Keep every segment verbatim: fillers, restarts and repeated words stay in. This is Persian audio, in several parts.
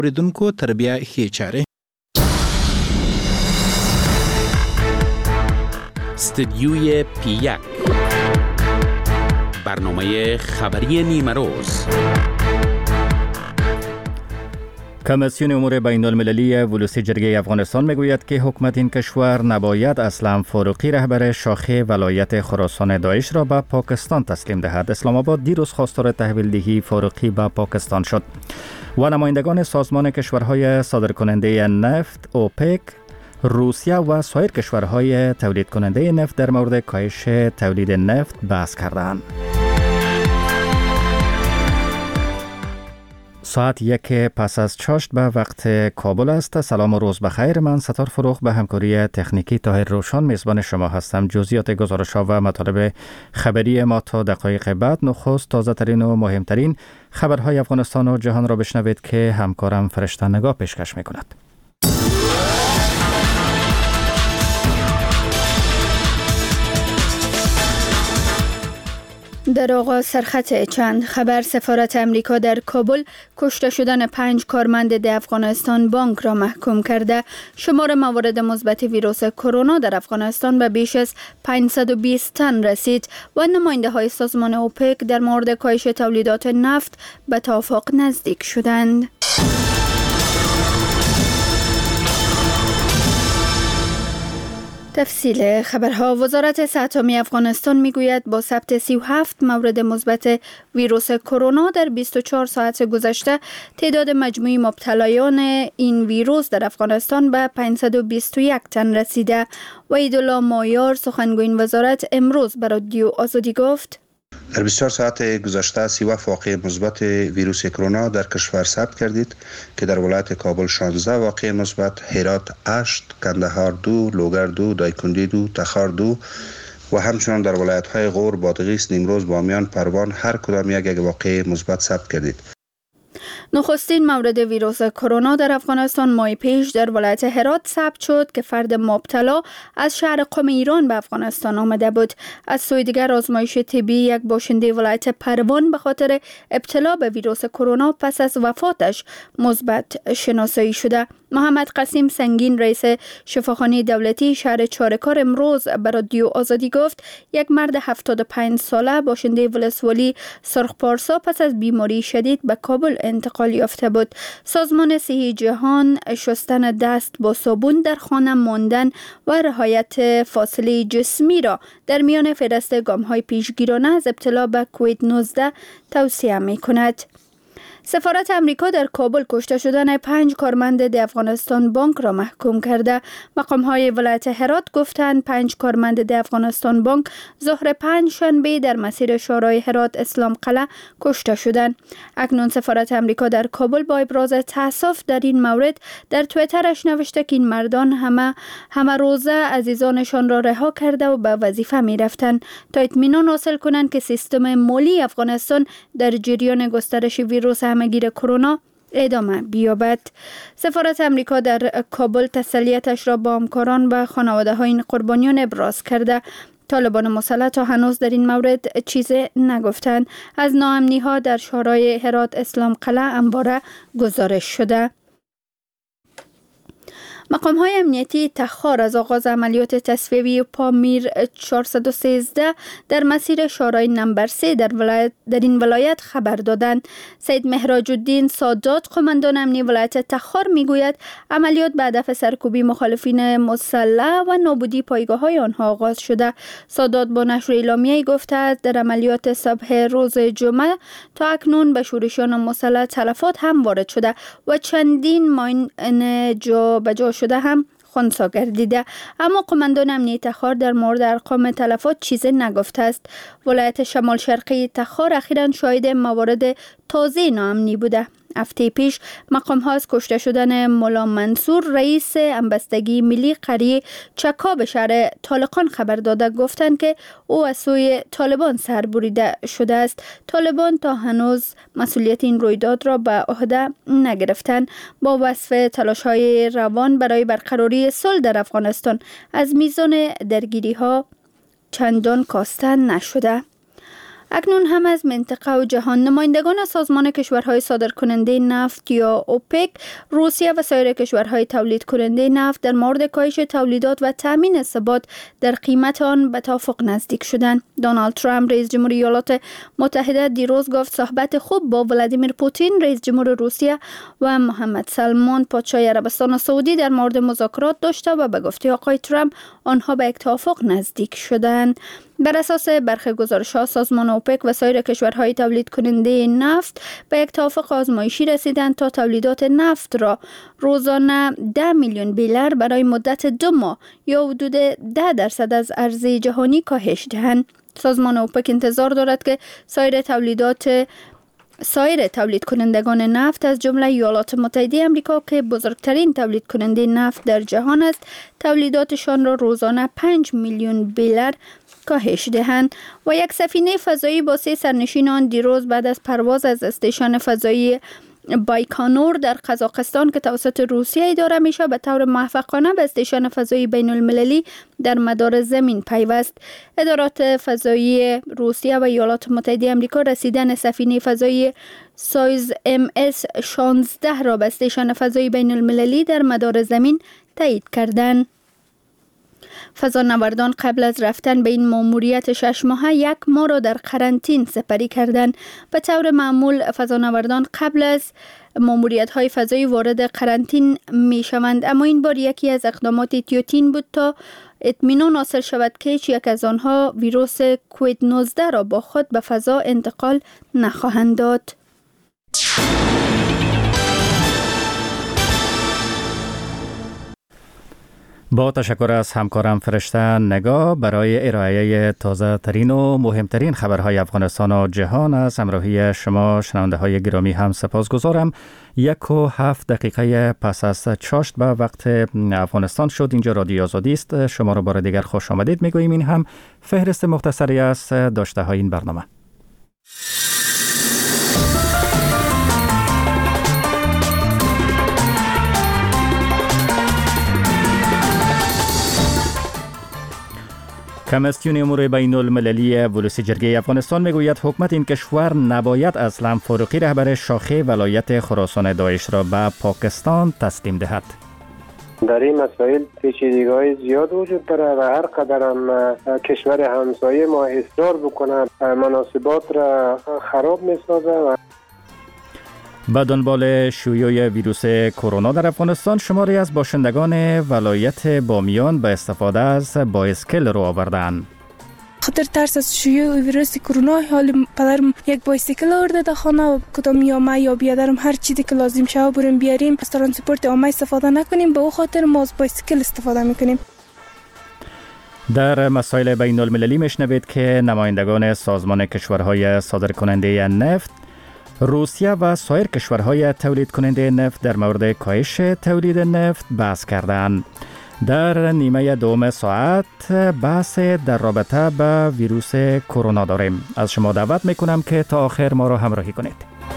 اوریدونکو تربیه خیچاره استدیوی پی یک برنامه خبری نیمه روز. کمیسیون امور بین المللی ولوسی جرگه افغانستان میگوید که حکومت این کشور نباید اسلام فاروقی رهبر شاخه ولایت خراسان داعش را به پاکستان تسلیم دهد. اسلام آباد دیروز خواستار تحویل دهی فاروقی به پاکستان شد و نمایندگان سازمان کشورهای صادرکننده نفت اوپک، روسیه و سایر کشورهای تولید کننده نفت در مورد کاهش تولید نفت بحث کردند. ساعت یک پس از چاشت به وقت کابل است. سلام و روز بخیر. من ستار فروغ به همکاری تکنیکی طاهر روشان میزبان شما هستم. جزئیات گزارش‌ها و مطالب خبری ما تا دقایق بعد. نخست تازه ترین و مهمترین خبرهای افغانستان و جهان را بشنوید که همکارم فرشته نگاه پیشکش میکند. در آغاز سرخط چند خبر. سفارت امریکا در کابل کشته شدن پنج کارمند ده افغانستان بانک را محکوم کرده. شمار موارد مثبت ویروس کرونا در افغانستان به بیش از پانصد و بیست تن رسید و نماینده های سازمان اوپک در مورد کاهش تولیدات نفت به توافق نزدیک شدند. تفصیل خبرها. وزارت صحت عامه افغانستان میگوید با ثبت سی و هفت مورد مثبت ویروس کرونا در بیست و چهار ساعت گذشته تعداد مجموعی مبتلایان این ویروس در افغانستان به پانصد و بیست و یک تن رسیده. وحیدالله مایار سخنگوی این وزارت امروز به رادیو آزادی گفت در بیست و چهار ساعت گذشته سی و هفت واقعه مثبت ویروس کرونا در کشور ثبت کردید که در ولایت کابل شانزده واقعه مثبت، هرات هشت، کندهار دو، لوگر دو، دایکنډي دو، تخار دو و همچنان در ولایت‌های غور، بادغیس، نیمروز، بامیان، پروان هر کدام یک یک واقعه مثبت ثبت کردید. نخستین مورد ویروس کرونا در افغانستان ماه پیش در ولایت هرات ثبت شد که فرد مبتلا از شهر قم ایران به افغانستان آمده بود. از سوی دیگر آزمایش طبی یک باشنده ولایت پروان به خاطر ابتلا به ویروس کرونا پس از وفاتش مثبت شناسایی شده. محمد قاسم سنگین رئیس شفاخانه دولتی شهر چارکار امروز به رادیو آزادی گفت یک مرد هفتاد و پنج ساله باشنده ولسوالی سرخپارسا پس از بیماری شدید به کابل انتقال یافته بود. سازمان صحی جهان شستن دست با صابون در خانه ماندن و رعایت فاصله جسمی را در میان فهرست گام‌های پیشگیرانه از ابتلا به کووید نوزده توصیه می‌کند. سفارت امریکا در کابل کشته شدن پنج کارمند ده افغانستان بانک را محکوم کرده. مقام‌های ولایت هرات گفتند پنج کارمند ده افغانستان بانک ظهر پنج شنبه در مسیر شورای هرات اسلام قلعه کشته شدند. اکنون سفارت امریکا در کابل با ابراز تأسف در این مورد در توییترش نوشته که این مردان همه همه روزه عزیزانشان را رها کرده و به وظیفه می‌رفتند تا اطمینان حاصل کنند که سیستم مالی افغانستان در جریان گسترش ویروس همگیر کرونا ادامه بیابد. سفارت امریکا در کابل تسلیتش را با همکاران و خانواده های این قربانیان ابراز کرده. طالبان مسلح تا هنوز در این مورد چیزی نگفتند. از ناامنی ها در شورای هرات اسلام قلعه انباره گزارش شده. مقام های امنیتی تخار از آغاز عملیات تصفیه‌ای پامیر چهارصد و سیزده در مسیر شورای نمبر سه در, ولایت در این ولایت خبر دادند. سید مهراج الدین سادات قماندان امنی ولایت تخار میگوید عملیات به هدف سرکوبی مخالفین مسلح و نابودی پایگاه های آنها آغاز شده. سادات با نشر اعلامیه‌ای گفته است در عملیات صبح روز جمعه تا اکنون به شورشیان مسلح تلفات هم وارد شده و چندین ماین جا به جا شده هم خنثی گردیده، اما قماندان امنیتی تخار در مورد ارقام تلفات چیزی نگفته است. ولایت شمال شرقی تخار اخیراً شاهد موارد تازه ناامنی بوده. هفته پیش مقام ها از کشته شدن مولا منصور رئیس همبستگی ملی قریه چکا به شهر طالقان خبر داده گفتند که او از سوی طالبان سربریده شده است. طالبان تا هنوز مسئولیت این رویداد را به عهده نگرفتند. با وصف تلاش های روان برای برقراری صلح در افغانستان از میزان درگیری ها چندان کاسته نشده. اکنون هم از منطقه و جهان نمایندگان سازمان کشورهای صادرکننده نفت یا اوپک، روسیه و سایر کشورهای تولید کننده نفت در مورد کاهش تولیدات و تامین ثبات در قیمت آن به توافق نزدیک شدند. دونالد ترامپ رئیس جمهور ایالات متحده دیروز گفت صحبت خوب با ولادیمیر پوتین رئیس جمهور روسیه و محمد سلمان پادشاه عربستان سعودی در مورد مذاکرات داشته و به گفته آقای ترامپ آنها به یک توافق نزدیک شدند. بر اساس برخی گزارش‌ها سازمان اوپک و سایر کشورهای تولید کننده نفت به یک توافق آزمایشی رسیدند تا تولیدات نفت را روزانه ده میلیون بیلر برای مدت دو ماه یا حدود ده درصد از عرضه جهانی کاهش دهند. سازمان اوپک انتظار دارد که سایر تولیدات سایر تولید کنندگان نفت از جمله ایالات متحده آمریکا که بزرگترین تولید کننده نفت در جهان است، تولیداتشان را روزانه پنج میلیون بیلر کاهش دهند. و یک سفینه فضایی با سه سرنشینان دیروز بعد از پرواز از استیشن فضایی بایکانور در قزاقستان که توسط روسیه اداره میشه به طور موفقانه به استیشن فضایی بین المللی در مدار زمین پیوست. ادارات فضایی روسیه و ایالات متحده آمریکا رسیدن سفینه فضایی سایز ام اس شانزده را به استیشن فضایی بین المللی در مدار زمین تایید کردند. فضانوردان قبل از رفتن به این ماموریت شش ماهه یک ماه را در قرنطین سپری کردند. به طور معمول فضانوردان قبل از ماموریت‌های فضایی وارد قرنطین می شوند، اما این بار یکی از اقدامات ایتیوتین بود تا اطمینان حاصل شود که هیچ یک از آنها ویروس کووید نوزده را با خود به فضا انتقال نخواهند داد. با تشکر از همکارم فرشته نگاه برای ارائه تازه ترین و مهمترین خبرهای افغانستان و جهان از همراهی شما شنونده های گرامی هم سپاسگزارم. یک و هفت دقیقه پس از چاشت به وقت افغانستان شد. اینجا رادیو آزادی است. شما را بار دیگر خوش آمدید میگوییم. این هم فهرست مختصری از داشته های این برنامه. کمیسیون امور بین المللی ولوسی جرگه افغانستان میگوید حکومت این کشور نباید اسلام فاروقی رهبر شاخه ولایت خراسان داعش را به پاکستان تسلیم دهد. در این مسائل پیچیدگی‌های زیاد وجود داره و هر قدر هم کشور همسایه ما اصرار بکنه مناسبات را خراب میسازه. و به دنبال شیوع ویروس کرونا در افغانستان شماری از باشندگان ولایت بامیان به استفاده از بایسکل رو آوردند. خاطر ترس از شیوع ویروس کرونا حال پدرم یک بایسکل آورده در خانه و کدام یا ما یا بیادرم هر چیزی که لازم شود بریم بیاریم از ترانسپورت عامه استفاده نکنیم. به او خاطر ما از بایسکل استفاده میکنیم. در مسائل بین المللی میشنوید که نمایندگان سازمان کشورهای صادرکننده نفت، روسیه و سایر کشورهای تولید کننده نفت در مورد کاهش تولید نفت بحث کردند. در نیمه دوم ساعت بحث در رابطه با ویروس کرونا داریم. از شما دعوت میکنم که تا آخر ما را همراهی کنید.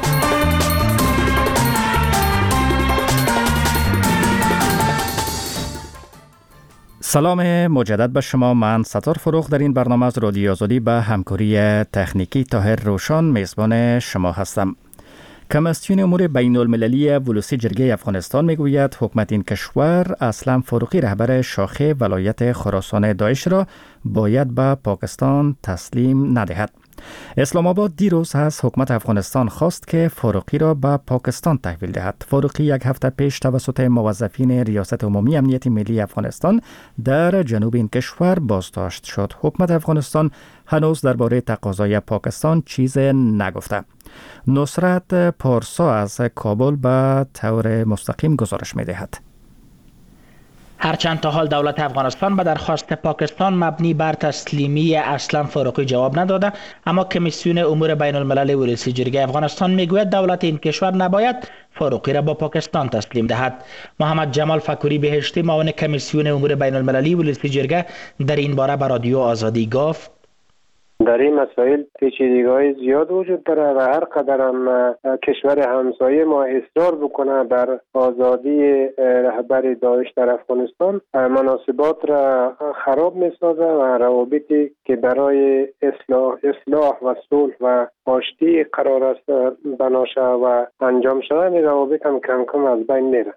سلام مجدد به شما. من ستار فروغ در این برنامه از رادیو آزادی به همکاری تکنیکی طاهر روشان میزبان شما هستم. کمیسیون امور بین المللی ولوسی جرگه افغانستان میگوید حکومت این کشور اسلام فاروقی رهبر شاخه ولایت خراسان داعش را باید به پاکستان تسلیم ندهد. اسلام آباد دیروز از حکومت افغانستان خواست که فاروقی را به پاکستان تحویل دهد. فاروقی یک هفته پیش توسط موظفین ریاست عمومی امنیت ملی افغانستان در جنوب این کشور بازداشت شد. حکومت افغانستان هنوز درباره تقاضای پاکستان چیز نگفته. نصرت پارسا از کابل به طور مستقیم گزارش می‌دهد. هرچند تا حال دولت افغانستان به درخواست پاکستان مبنی بر تسلیمی اسلام فاروقی جواب نداده، اما کمیسیون امور بین الملل ولوسی جرگه افغانستان میگوید دولت این کشور نباید فاروقی را با پاکستان تسلیم دهد. محمد جمال فکوری بهشتی معاون کمیسیون امور بین المللی ولوسی جرگه در این باره به رادیو آزادی گفت: در این مسائل پیچیدگی‌های زیاد وجود داره و هر قدر هم کشور همسایه ما اصرار بکنه بر آزادی رهبر داعش در افغانستان، مناسبات را خراب می‌سازه و روابطی که برای اصلاح اصلاح و صلح و آشتی قرار است بنا شود و انجام شود، این روابط هم کم کم از بین میره.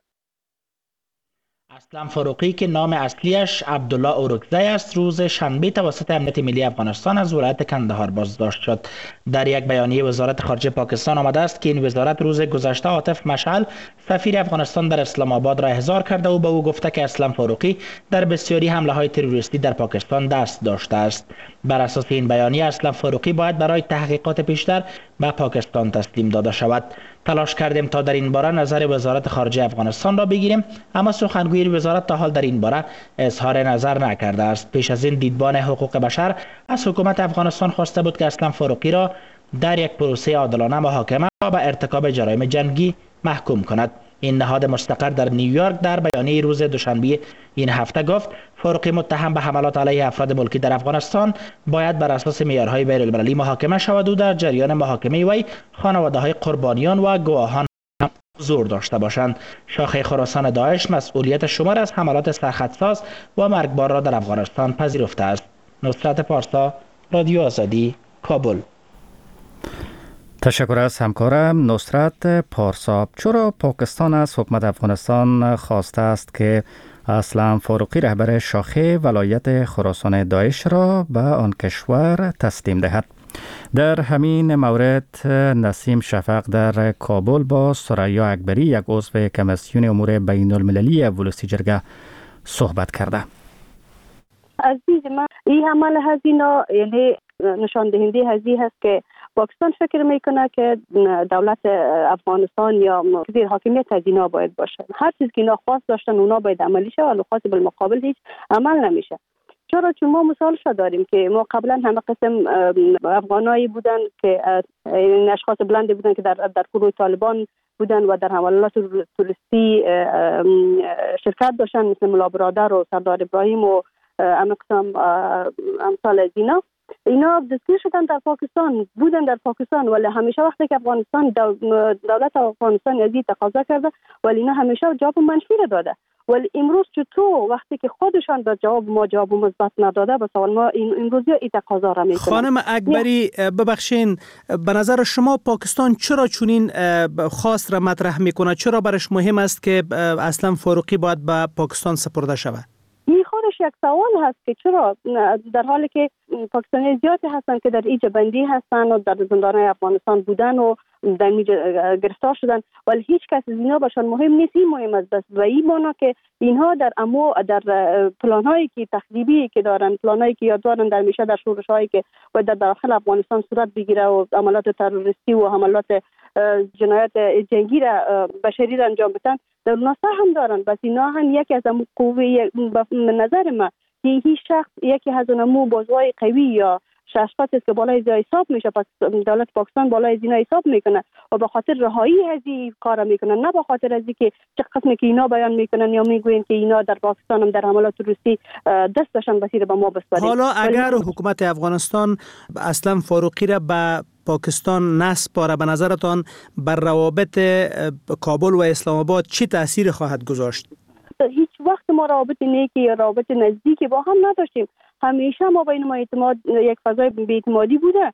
اسلم فاروقی که نام اصلیش عبدالله اورکزی است، روز شنبه توسط امنیت ملی افغانستان از ولایت کندهار بازداشت شد. در یک بیانیه وزارت خارجه پاکستان آمده است که این وزارت روز گذشته عاطف مشعل سفیر افغانستان در اسلام آباد را احضار کرده و به او گفته که اسلم فاروقی در بسیاری حمله های تروریستی در پاکستان دست داشته است. بر اساس این بیانیه اسلم فاروقی باید برای تحقیقات بیشتر به پاکستان تسلیم داده شود. تلاش کردیم تا در این باره نظر وزارت خارجه افغانستان را بگیریم، اما سخنگوی وزارت تا حال در این باره اظهار نظر نکرده است. پیش از این دیدبان حقوق بشر از حکومت افغانستان خواسته بود که اسلم فاروقی را در یک پروسه عادلانه محاکمه و به ارتکاب جرایم جنگی محکوم کند. این نهاد مستقر در نیویورک در بیانیه روز دوشنبه این هفته گفت فاروقی متهم به حملات علیه افراد ملکی در افغانستان باید بر اساس معیارهای بین‌المللی محاکمه شود و در جریان محاکمه وی خانواده‌های قربانیان و گواهان حضور داشته باشند. شاخه خراسان داعش مسئولیت شمار از حملات سرخطساز و مرگبار را در افغانستان پذیرفته است. نصرت پارسا، رادیو آزادی، کابل. تشکر از همکارم نصرت پارسا. چرا پاکستان از حکومت افغانستان خواسته است که اسلم فاروقی رهبر شاخه ولایت خراسان داعش را به آن کشور تسلیم دهد؟ در همین مورد نسیم شفق در کابل با ثریا اکبری، یک عضو کمیسیون امور بین المللی ولسی جرگه صحبت کرده. عزیز من، این عمل هزینه یعنی نشان دهنده هزینه هست که پاکستان فکر میکنه که دولت افغانستان یا زیر حاکمیت از اینا باید باشه. هر چیز که اینا خواست داشتن اونا باید عملی شه، ولی خاص بالمقابل هیچ عمل نمیشه. چرا؟ چون ما مثالش داریم که ما قبلا همه قسم افغانایی بودن که این اشخاص بلندی بودن که در در گروه طالبان بودن و در حملات تروریستی شرکت داشتن، مثل ملا برادر و سردار ابراهیم و همه قسم امثال از اینا. اینا دستگیر شدن در پاکستان، بودن در پاکستان، ولی همیشه وقتی که افغانستان دولت افغانستان از این تقاضا کرده ولی اینا همیشه جواب منفی را داده. ولی امروز چطور وقتی که خودشان به جواب ما جواب مثبت نداده، به سوال ما این امروز این تقاضا را میکنن. خانم اکبری ببخشین، به نظر شما پاکستان چرا چنین خواست را مطرح میکنه؟ چرا برش مهم است که اسلم فاروقی باید به پاکستان سپرده شود؟ این خودش یک سوال هست که چرا در حالی که پاکستانی زیادی هستن که در اینجا بندی هستن و در زندانهای افغانستان بودن و در اینجا گرفتار شدن، ولی هیچ کس از اینا باشن مهم نیست. این مهم است بس و این مانا که اینها در امو در پلانهایی که تخریبی که دارن، پلانهایی که یاد دارن در میشه در شورش‌هایی که و در داخل افغانستان صورت بگیره و عملات تروریستی و حملات جنایات جنگی را بشری را انجام بدن، در اونا هم دارن. بس اینا هم یکی از امو قوه نظر ما که هیچ شخص یکی از امو بازوهای قوی یا شخصیت است که بالای زینا حساب میشه، دولت پاکستان بالای زینا حساب میکنه و به خاطر رهایی از این کارا میکنن، نه به خاطر از اینکه چه قسمی که اینا بیان میکنن یا میگوین که اینا در پاکستان هم در حملات تروریستی دست داشتن بسیر به ما بسپاریم. حالا اگر حکومت افغانستان اسلم فاروقی را به پاکستان نسپاره، به نظرتان بر روابط کابل و اسلام آباد چه تأثیر خواهد گذاشت؟ هیچ وقت ما روابط نیکی یا روابط نزدیکی با هم نداشتیم. همیشه ما بین ما اعتماد، یک فضای بی‌اعتمادی بوده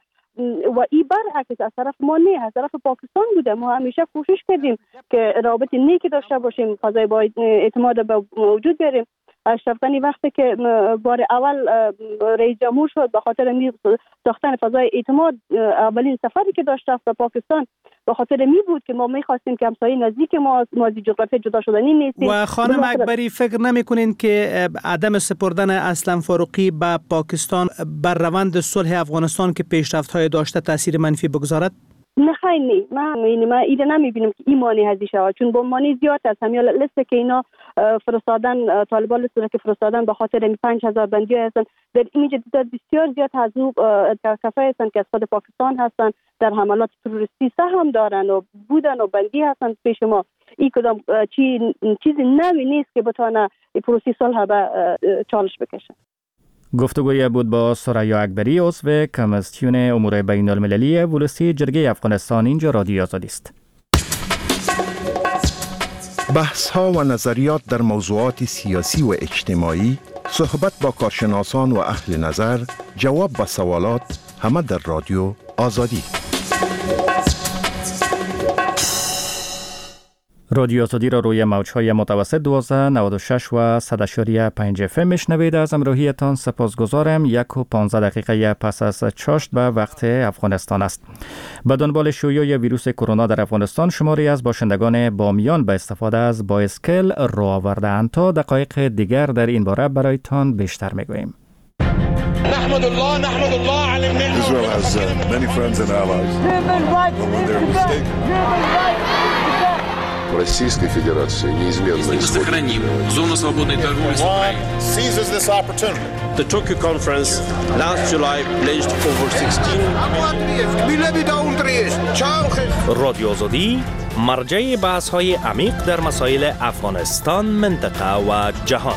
و این برعکس از طرف ما نه، از طرف پاکستان بوده. ما همیشه کوشش کردیم که روابط نیکی داشته باشیم، فضای با اعتماد به وجود بیاریم. اشرف غنی وقتی که بار اول رئیس جمهور شد به خاطر ساختن فضای اعتماد، اولین سفری که داشت به پاکستان به خاطر می بود که ما می‌خواستیم که همسایه نزدیک ما ما از جغرافی جدا شدنی نیستیم. و خانم اکبری فکر نمی‌کنین که عدم سپردن اسلم فاروقی به پاکستان بر روند صلح افغانستان که پیشرفت‌های داشته تاثیر منفی بگذارد؟ نه خیلی نه، من این ما ایده نمیبینم که این مانع هزی شود، چون با مانع زیاد است. همین لیست که اینا فرستادن، طالبان لیست که فرستادن به خاطر پنج هزار بندی هستن، در اینجا تعداد بسیار زیاد از او کسایی هستن که از خود پاکستان هستن، در حملات تروریستی سهم دارن و بودن و بندی هستن پیش ما. این کدام چی چیزی نوی نیست که بتونه پروسه صلح به چالش بکشه. گفتگوی بود با ثریا اکبری، عضو کمیسیون امور بین المللی ولسی جرگه افغانستان. اینجا رادیو آزادی است. بحث ها و نظریات در موضوعات سیاسی و اجتماعی، صحبت با کارشناسان و اهل نظر، جواب به سوالات، همه در رادیو آزادی. رادیو آزادی را روی موج‌های متوسط دوازده نود و شش و صد و پنج اف ام میشنوید. از همراهیتان سپاسگزارم. یک و پانزده دقیقه پس از چاشت به وقت افغانستان است. به دنبال شیوع ویروس کرونا در افغانستان، شماری از باشندگان بامیان به استفاده از بایسکل راه آورده‌اند. تا دقایق دیگر در این باره برایتان بیشتر میگوییم. نحمد الله نحمد الله على النعمة. Israel has uh, many friends and allies. But when they're mistaken. Российской Федерации неизменно сохраним зону свободной торговли с Украиной. Seizes this opportunity. The Tokyo conference last July pledged over sixteen. رادیو آزادی مرجع بحث‌های عمیق در مسائل افغانستان، منطقه و جهان.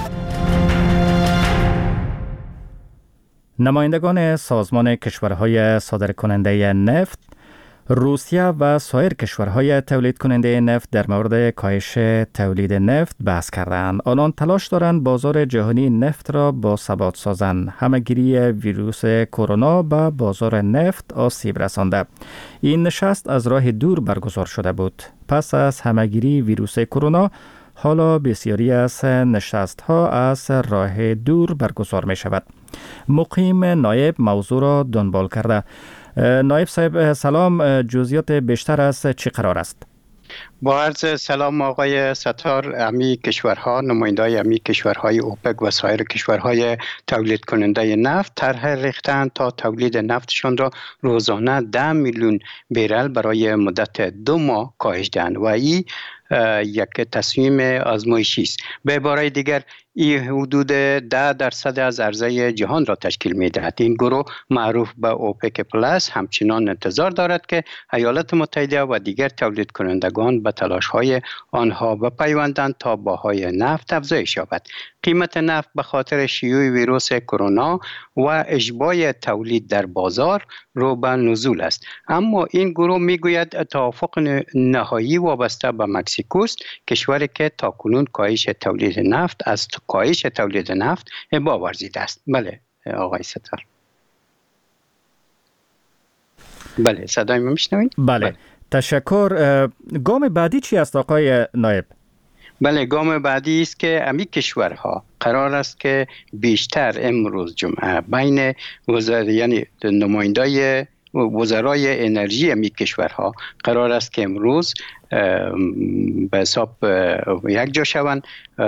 نمایندگان سازمان کشورهای صادرکننده نفت، روسیه و سایر کشورهای تولید کننده نفت در مورد کاهش تولید نفت بحث کردند. آنان تلاش دارند بازار جهانی نفت را با ثبات سازند. همه‌گیری ویروس کرونا به بازار نفت آسیب رسانده. این نشست از راه دور برگزار شده بود. پس از همه‌گیری ویروس کرونا، حالا بسیاری از نشست‌ها از راه دور برگزار می شود. مقیم نایب موضوع را دنبال کرده. نایب صاحب سلام، جزئیات بیشتر از چی قرار است؟ با عرض سلام آقای ستار، امی کشورها، نمایندای امی کشورهای اوپک و سایر کشورهای تولید کننده نفت طرح ریختند تا تولید نفتشان را روزانه ده میلیون بیرل برای مدت دو ماه کاهش دهند و این یک تصمیم آزمایشی است. به عبارت دیگر این حدود ده درصد از عرضه جهان را تشکیل می دهد. این گروه معروف به اوپک پلاس همچنان انتظار دارد که ایالات متحده و دیگر تولید کنندگان به تلاش های آنها بپیوندند تا بهای نفت افزایش یابد. قیمت نفت به خاطر شیوع ویروس کرونا و اشباع تولید در بازار رو به نزول است. اما این گروه میگوید توافق نهایی وابسته به مکزیکو است، کشوری که تاکنون کاهش تولید نفت از کاهش تولید نفت ابا ورزیده است. بله آقای ستار. بله صدای ما میشنوید؟ بله. بله تشکر. گام بعدی چی است آقای نایب؟ بله گام بعدی است که امی کشورها قرار است که بیشتر امروز جمعه بین وزرای یعنی نمایندای وزرای انرژی امی کشورها قرار است که امروز به حساب یک جا شوند،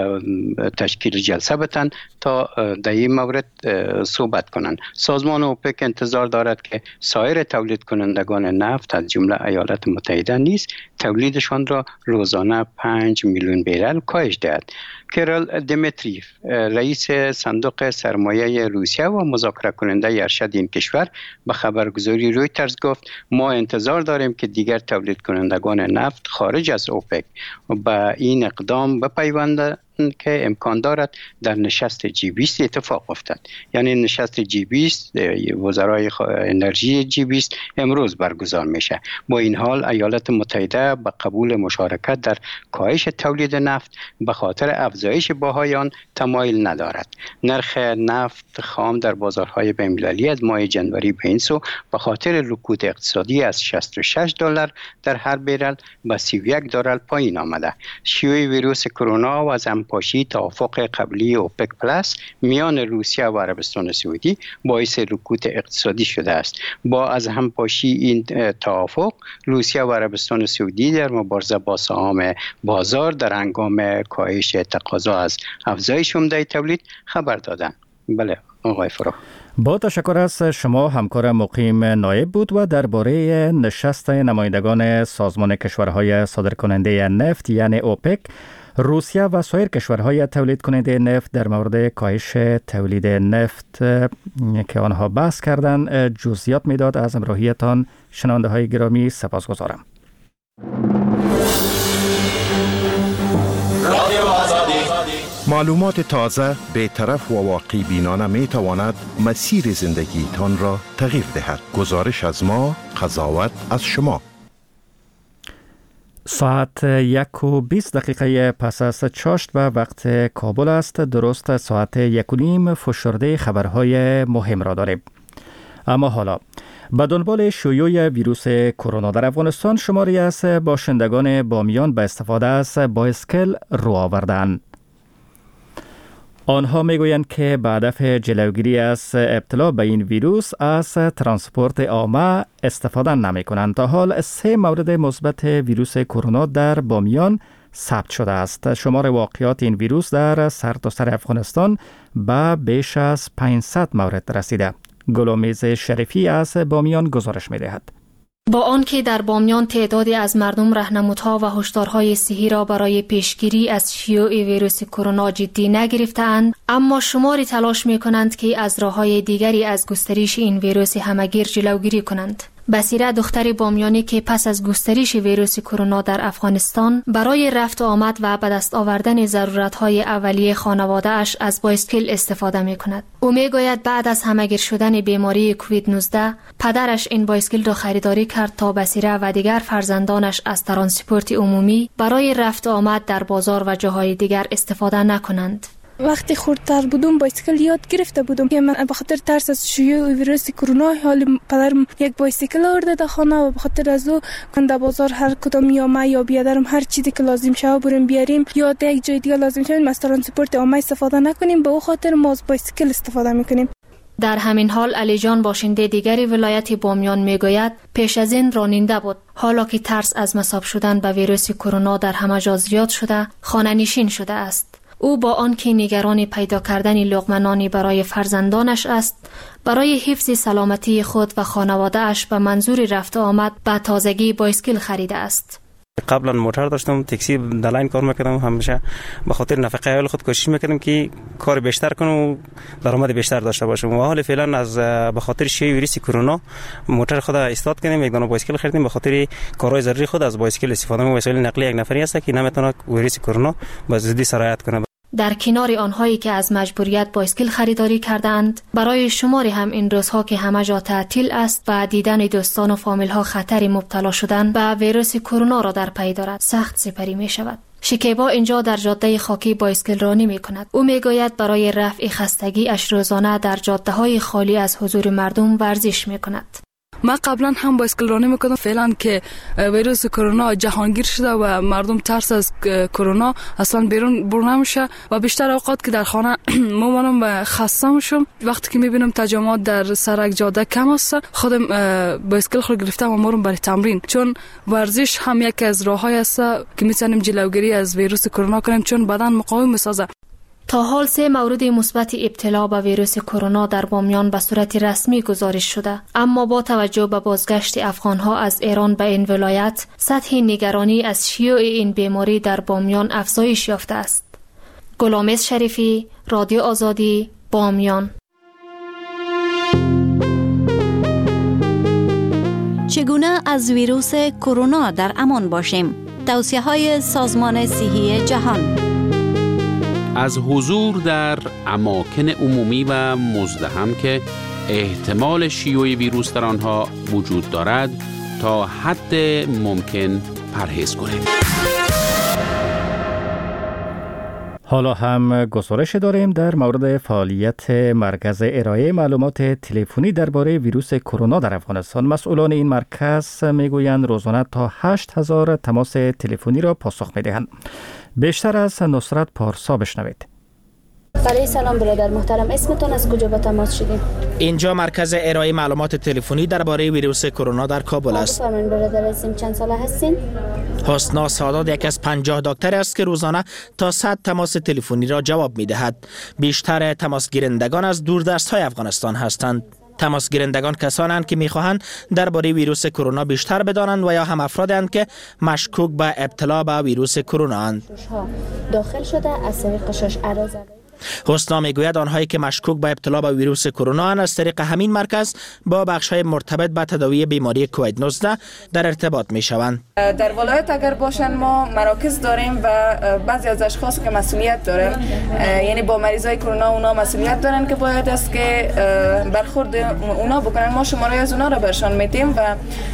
تشکیل جلسه بتن تا در این مورد صحبت کنند. سازمان اوپک انتظار دارد که سایر تولید کنندگان نفت از جمله ایالات متحده نیز تولیدشان را روزانه پنج میلیون بیرل کاهش دهد. کیرل دیمیتریف رئیس صندوق سرمایه روسیه و مذاکره کننده ارشد این کشور به خبرگزاری رویترز گفت ما انتظار داریم که دیگر تولید کنندگان نفت خارج از اوپک به این اقدام بپیوندند که امکان دارد در نشست جی بیست اتفاق افتد. یعنی نشست جی بیست وزرای انرژی جی بیست امروز برگزار میشه. با این حال ایالات متحده به قبول مشارکت در کاهش تولید نفت به خاطر افزایش بهای آن تمایل ندارد. نرخ نفت خام در بازارهای بین‌المللی از ماه جنوری به این سو به خاطر رکود اقتصادی از شصت و شش دلار در هر بیرل به سی و یک دلار پایین آمده. شیوع ویروس کرونا و از پاشی توافق قبلی اوپک پلاس میان روسیه و عربستان سعودی باعث رکود اقتصادی شده است. با از همپاشی این توافق روسیه و عربستان سعودی در مبارزه با سهام بازار در هنگام کاهش تقاضا از افزایش عمده تولید خبر دادند. بله آقای فرخ. با تشکر از شما. همکار مقیم نایب بود و درباره نشست نمایندگان سازمان کشورهای صادرکننده نفت یعنی اوپک، روسیه و سایر کشورهای تولید کننده نفت در مورد کاهش تولید نفت که آنها بحث کردند جزئیات میداد. از همراهیتان شنونده های گرامی سپاسگزارم. رادیو آزادی معلومات تازه، بی‌طرف و واقعی بینانه می تواند مسیر زندگیتان را تغییر دهد. گزارش از ما، قضاوت از شما. ساعت یک و بیست دقیقه پس از چاشت به وقت کابل است. درست ساعت یک و نیم فشرده خبرهای مهم را داریم. اما حالا به دنبال شیوع ویروس کرونا در افغانستان شماری از باشندگان بامیان به استفاده از بایسکل رو آوردند. آنها میگویند که به هدف جلوگیری از ابتلا به این ویروس از ترانسپورت عامه استفاده نمی کنند. تا حال سه مورد مثبت ویروس کرونا در بامیان ثبت شده است. شمار واقعات این ویروس در سرتاسر افغانستان به بیش از پانصد مورد رسیده. گلامیز شریفی از بامیان گزارش می دهد. با آنکه در بامیان تعدادی از مردم راهنمودها و هشدارهای صحی را برای پیشگیری از شیوع ویروس کرونا جدی نگرفتند، اما شماری تلاش می کنند که از راههای دیگری از گسترش این ویروس همهگیر جلوگیری کنند. بصیره دختر بامیانی که پس از گسترش ویروس کرونا در افغانستان برای رفت و آمد و به دست آوردن ضرورت‌های اولیه خانواده اش از بایسکل استفاده می‌کند. او می‌گوید بعد از همهگیر شدن بیماری کووید نوزده پدرش این بایسکل را خریداری کرد تا بصیره و دیگر فرزندانش از ترانسپورت عمومی برای رفت و آمد در بازار و جاهای دیگر استفاده نکنند. وقتی خردتر بودم بایسکل یاد گرفته بودم که من به خاطر ترس از شیوع ویروس کرونا حال پدرم یک بایسکل آورده در خانه و به خاطر از او کنده بازار هر کدام یا ما یا بیادرم هر چیزی که لازم شه بریم بیاریم یا در یک جای دیگه لازم شه از ترانسپورت عامه استفاده نکنیم، به او خاطر ما از بایسکل استفاده میکنیم. در همین حال علی جان باشنده دیگری ولایت بامیان میگوید پیش از این راننده بود، حالا که ترس از مصاب شدن به ویروس کرونا در همه جا زیاد شده خانه نشین شده است. او با آنکه نگران پیدا کردن لقمه برای فرزندانش است، برای حفظ سلامتی خود و خانواده اش به منظور رفت و آمد به تازگی بایسکل خریده است. قبلا موتور داشتم، تاکسی دلاین کار میکردم، همیشه به خاطر نفقه عیال خود کوشش میکردم که کار بیشتر کنم و درآمد بیشتر داشته باشم. و حال فعلا از به خاطر شیوع ویروس کرونا موتور خود استاد کردیم، یک دانه بایسکل خریدیم. به خاطر کارهای ضروری خود از بایسکل استفاده می‌کنم. وسیله نقلیه یک نفری است که نمیتونه ویروس کرونا به زودی سرایت کنه. در کنار آنهایی که از مجبوریت بایسکل خریداری کردند، برای شماری هم این روزها که همه جا تعطیل است و دیدن دوستان و فامیل ها خطر مبتلا شدن به ویروس کرونا را در پی دارد، سخت سپری می شود. شکیبا اینجا در جاده خاکی بایسکل رانی می کند. او می گوید برای رفع خستگی اش روزانه در جاده های خالی از حضور مردم ورزش می کند. من قبلا هم بایسکل رانی میکردم، فعلا که ویروس کرونا جهانگیر شده و مردم ترس از کرونا اصلا بیرون برو نمیشه و بیشتر اوقات که در خانه میمونم و خسته میشم، وقتی که میبینم تجمعات در سرک جاده کم است خودم بایسکل خود گرفتم و میرم برای تمرین، چون ورزش هم یکی از راههای است که میتونیم جلوگیری از ویروس کرونا کنیم، چون بدن مقاوم میسازه. تا حال سه مورد مثبت ابتلا به ویروس کرونا در بامیان به صورت رسمی گزارش شده، اما با توجه به بازگشت افغانها از ایران به این ولایت، سطح نگرانی از شیوع این بیماری در بامیان افزایش یافته است. گلامیز شریفی، رادیو آزادی، بامیان. چگونه از ویروس کرونا در امان باشیم؟ توصیه‌های سازمان صحی جهان. از حضور در اماکن عمومی و مزدحم که احتمال شیوع ویروس در آنها وجود دارد تا حد ممکن پرهیز کنید. حالا هم گزارش داریم در مورد فعالیت مرکز ارائه معلومات تلفنی درباره ویروس کرونا در افغانستان. مسئولان این مرکز میگویند روزانه تا هشت هزار تماس تلفنی را پاسخ میدهند. بیشتر از نصرت پارسا بشنوید. بله سلام برادر محترم، اسمتون از کجا به تماس شدیم؟ اینجا مرکز ارائه معلومات تلفنی درباره ویروس کرونا در کابل است. بفرمایید برادر عزیزم، چند ساله هستین؟ حسنا سادات یک از پنجاه دکتر است که روزانه تا صد تماس تلفنی را جواب می‌دهد. بیشتر تماس گیرندگان از دوردست‌های افغانستان هستند. تماس گیرندگان کسانند که می‌خواهند درباره ویروس کرونا بیشتر بدانند و یا هم افرادند که مشکوک به ابتلا به ویروس کرونا اند. داخل شده از طریق قشاش عراض. حسنا میگوید آنهایی که مشکوک به ابتلا به ویروس کرونا از طریق همین مرکز با بخش‌های مرتبط به تداوی بیماری کووید نوزده در ارتباط می‌شوند. در ولایت اگر باشن ما مراکز داریم و بعضی از اشخاص که مسئولیت دارن، یعنی با مریضای کرونا اونا مسئولیت دارن که باید است که برخورد اونا بکنن. ما شماره از اونا را برشان میدیم و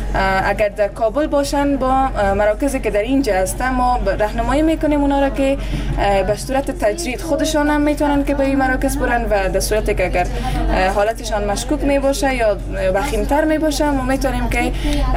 اگر در کابل باشن با مراکزی که در اینجا هستن ما راهنمایی میکنیم اونا را که به صورت تجرید خودشان هم میتونن که به این مراکز برن و در صورتی که اگر حالتشان مشکوک می باشه یا وخیم‌تر می باشه ما میتونیم که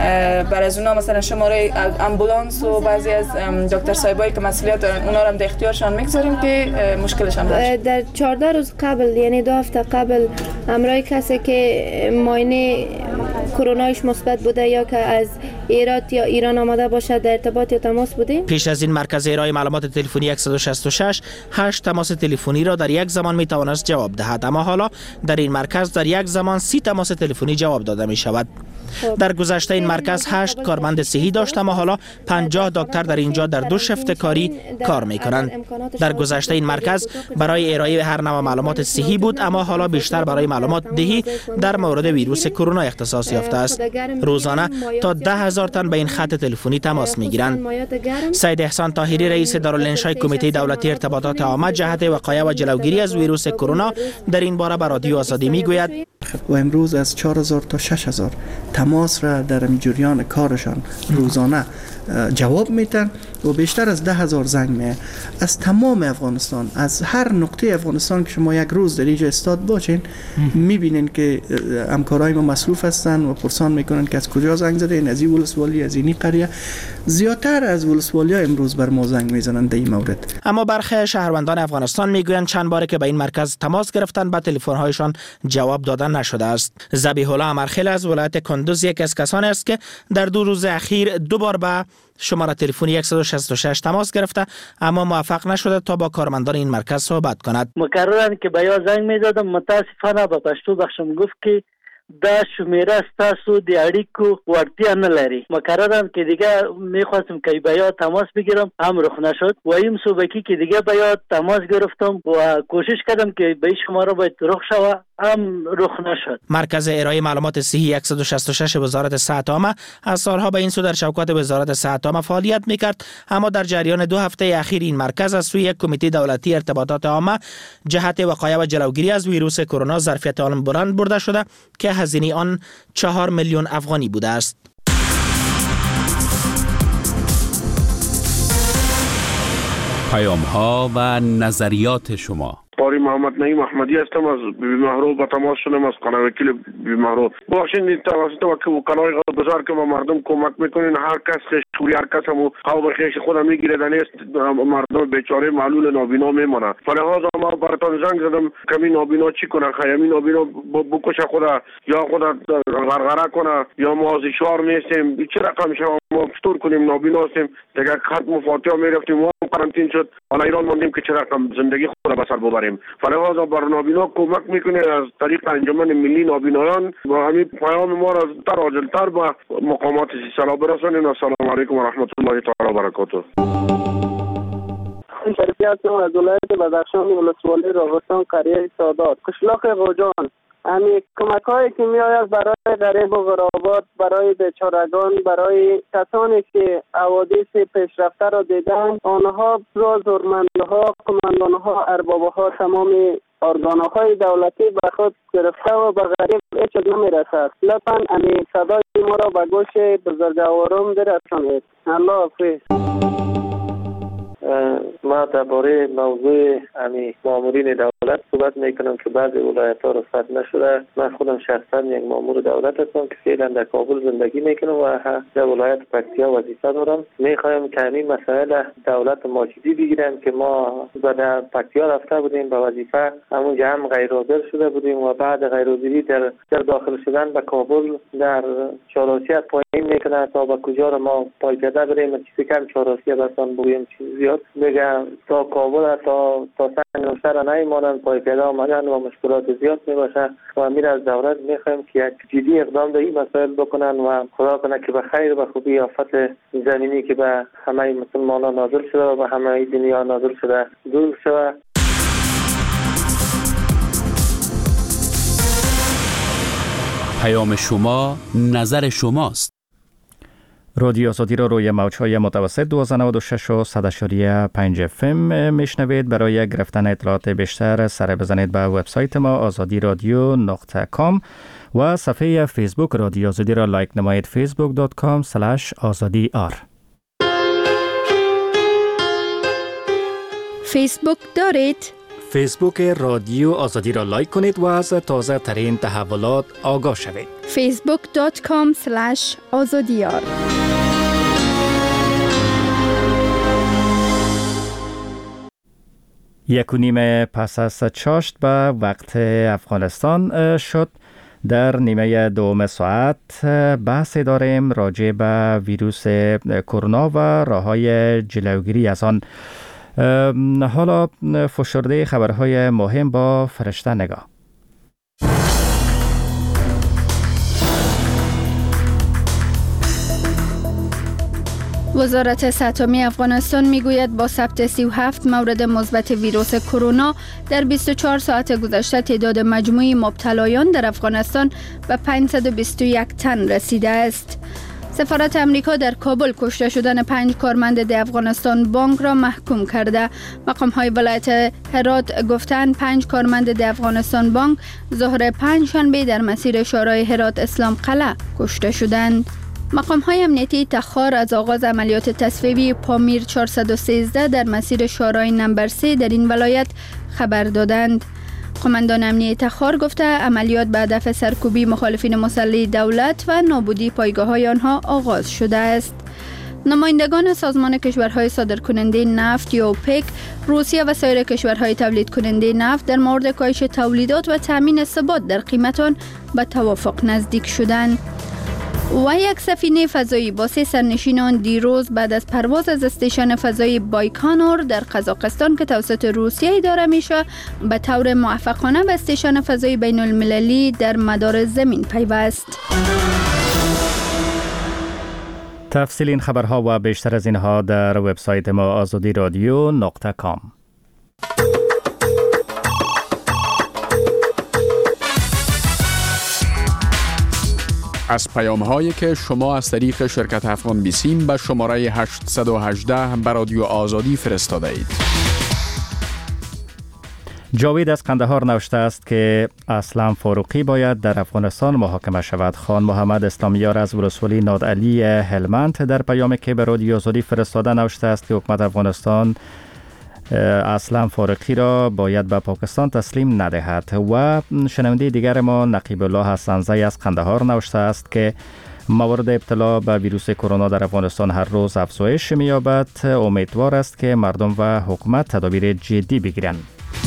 بر از اونا مثلا شماره امبولانس و بعضی از دکتر صاحبایی که مسئولیت دارن اونا را هم در اختیارشان میگذاریم که مشکلشان حل شه. در چهارده روز قبل یعنی دو هفته قبل امرای کسی که معاینه کرونایش مثبت بوده یا که از ایران یا ایران آمده باشه در ارتباط یا تماس بودیم. پیش از این مرکز ارائه معلومات تلفنی صد و شصت و شش هشت تماس تلفنی را در یک زمان می توانست جواب دهد، اما حالا در این مرکز در یک زمان سی تماس تلفنی جواب داده می شود. در گذشته این مرکز هشت کارمند صحی داشت، اما حالا پنجاه دکتر در اینجا در دو شفت کاری کار می کنند. در گذشته این مرکز برای ارائه هر نوع معلومات صحی بود، اما حالا بیشتر برای معلومات دهی در مورد ویروس کرونا اختصاص یافته است. روزانه تا ده هزار تن به این خط تلفنی تماس می گیرند. سید احسان طاهری رئیس دارالانشای کمیته دولتی ارتباطات عامه جهت وقایع و جلوگیری از ویروس کرونا در این باره به رادیو آزادی می گوید و امروز از چهار هزار تا شش هزار تماس را در جریان کارشان روزانه جواب میتن و بیشتر از ده هزار زنگ می از تمام افغانستان، از هر نقطه افغانستان که شما یک روز در اینجا استاد باشین میبینین که همکارای ما مصروف هستن و پرسان میکنن که از کجا زنگ زدین، از این ولسوالی، از این قریه. زیادتر از ولسوالی ها امروز بر ما زنگ میزنن در این مورد. اما برخی شهروندان افغانستان میگویند چند باره که به این مرکز تماس گرفتن به تلفن هایشان جواب دادن نشده است. ذبیح الله امرخیل از ولایت کندوز یک از کسانی است که در دو روز اخیر دو بار به شماره تلفنی صد و شصت و شش تماس گرفته اما موفق نشده تا با کارمندان این مرکز صحبت کند. مکررن که به یا زنگ میزدم متاسفانه به پښتو بخشم گفت که دا شمیره ستاسو د اړیکو وړتیا نه لري. مکررم که دیگه میخواستم که به یا تماس بگیرم هم رخ نشد و این صبحی که دیگه به یا تماس گرفتم و کوشش کردم که به شماره باید رخ شوه هم رخ نشد. مرکز ارائه معلومات صحی صد و شصت و شش وزارت صحت عامه از سالها به این سو در شوکات وزارت صحت عامه فعالیت میکرد، اما در جریان دو هفته اخیر این مرکز از سوی یک کمیته دولتی ارتباطات عامه جهت وقایع و جلوگیری از ویروس کرونا ظرفیت آن برند برده شده که هزینه آن چهار میلیون افغانی بوده است. پیام ها و نظریات شما. قاری محمد نعیم احمدی هستم، از بی محرو با تماس شدم از قناه وکیل بی محرو. باشین این توسط و قناه بزار که ما مردم کمک میکنین، هر کس خشوری هر کس همو قوم خیش خودم میگیره دنیست مردم بیچاره معلول نابینا میمونه. فلحاظا ما براتون زنگ زدم کمی نابینا چی کنه، خیمی نابینا بکشه خدا یا خدا غرغره کنه یا ما از اشوار نیستیم چه رقم شما ما فطور کنیم نابینا هستیم دیگه ختم و فاتحه میرفتیم و قرنطین شد حالا ایران ماندیم که چه رقم زندگی خود را بسر ببریم. فلحاظا بر نابینا کمک میکنه از طریق انجمن ملی نابینایان و همین پیام ما را تر عاجلتر به مقامات سیستان برسانیم. السلام علیکم و رحمت الله تعالی و برکاته. شریفی هستم از ولایت بدخشان ولسوالی راغستان قریه سادات قشلاق غوجان. همین کمک هایی که می آید برای غریب و غرابات، برای بیچارگان، برای کسانی که حوادث پیشرفته را دیدن، آنها را زورمندها، کماندانها، اربابها، تمام ارگانهای دولتی به خود گرفته و به غریب هیچ نمی رسد. لطفاً همین صدای ما را به گوش بزرگواران برسانید. الله حافظ. ما درباره موضوع امی مامورین دولت صحبت میکنم که بعضی ولایت ها رخصت نشده. من خودم شخصا یک مامور دولت هستم که فعلا در کابل زندگی میکنم و در ولایت پکتیا وظیفه دارم. میخوایم که همین مسائل دولت ما جدی بگیرن که ما در پکتیا رفته بودیم به وظیفه، همونجا هم غیر حاضر شده بودیم و بعد غیر حاضری در در داخل شدن به کابل در چهارراه پایین میکنه تا به کجا را ما پایداده بریم، چیزی کم چهارراه بسان بگویم چیز زیاد میگم تا کابل تا تا سنگ نوشتر نیمانند پای پیاده آمدن و مشکلات زیاد میباشه و امیر از دولت میخوایم که یک جدی اقدام به این مسائل بکنن و خدا کنه که به خیر و خوبی آفت زمینی که به همه مسلمانان نازل شده و به همه دنیا نازل شده دور شود. پیام شما نظر شماست. رادیو آزادی را روی موج‌های متوسط دویست و نود و شش و صد و پنج اف ام میشنوید. برای گرفتن اطلاعات بیشتر سر بزنید به وبسایت ما آزادی رادیو نقطه کام و صفحه فیسبوک رادیو آزادی را لایک نمایید. فیسبوک دات کام اسلش آزادی آر. فیسبوک دارید؟ فیسبوک رادیو آزادی را لایک کنید و از تازه ترین تحولات آگاه شوید. فیسبوک دات کام اسلش آزادی آر. یک و نیم پس از چاشت به وقت افغانستان شد. در نیمه دوم ساعت بحث داریم راجع به ویروس کرونا و راه‌های جلوگیری از آن. حالا فشرده خبرهای مهم با فرشته نگاه. وزارت سه‌تامی افغانستان میگوید با ثبت سی و هفت مورد مثبت ویروس کرونا در بیست و چهار ساعت گذشته تعداد مجموعی مبتلایان در افغانستان به پانصد و بیست و یک تن رسیده است. سفارت امریکا در کابل کشته شدن پنج کارمند د افغانستان بانک را محکوم کرده. مقام های ولایت هرات گفتند پنج کارمند د افغانستان بانک ظهر پنج شنبه در مسیر شورای هرات اسلام قلعه کشته شدند. مقام های امنیتی تخار از آغاز عملیات تصفیه‌ای پامیر چهارصد و سیزده در مسیر شورای نمبر سه در این ولایت خبر دادند. قماندان امنیتی تخار گفته عملیات به هدف سرکوبی مخالفین مسلح دولت و نابودی پایگاه‌های آنها آغاز شده است. نمایندگان سازمان کشورهای صادرکننده نفت یا اوپک، روسیه و سایر کشورهای تولید کننده نفت در مورد کاهش تولیدات و تامین ثبات در قیمت آن به توافق نزدیک شدند. و یک سفینه فضایی با سه سرنشینان دیروز بعد از پرواز از استیشن فضایی بایکانور در قزاقستان که توسط روسیه اداره میشه به طور موفقانه به استیشن فضایی بین المللی در مدار زمین پیوست. تفصیل این خبرها و بیشتر از اینها در وبسایت ما آزادی رادیو نقطه کام. از پیام هایی که شما از طریق شرکت افغان بیسیم به شماره هشتصد و هجده به رادیو آزادی فرستاده اید. جاوید از قندهار نوشته است که اسلم فاروقی باید در افغانستان محاکمه شود. خان محمد اسلامیار از ولسوالی نادعلی هلمند در پیامی که به رادیو آزادی فرستاده نوشته است که حکومت افغانستان اسلم فاروقی را باید به پاکستان تسلیم ندهد. و شنونده دیگر ما نقیب الله حسنزی از قندهار نوشته است که موارد ابتلا به ویروس کرونا در افغانستان هر روز افزایش می‌یابد. امیدوار است که مردم و حکومت تدابیر جدی بگیرند.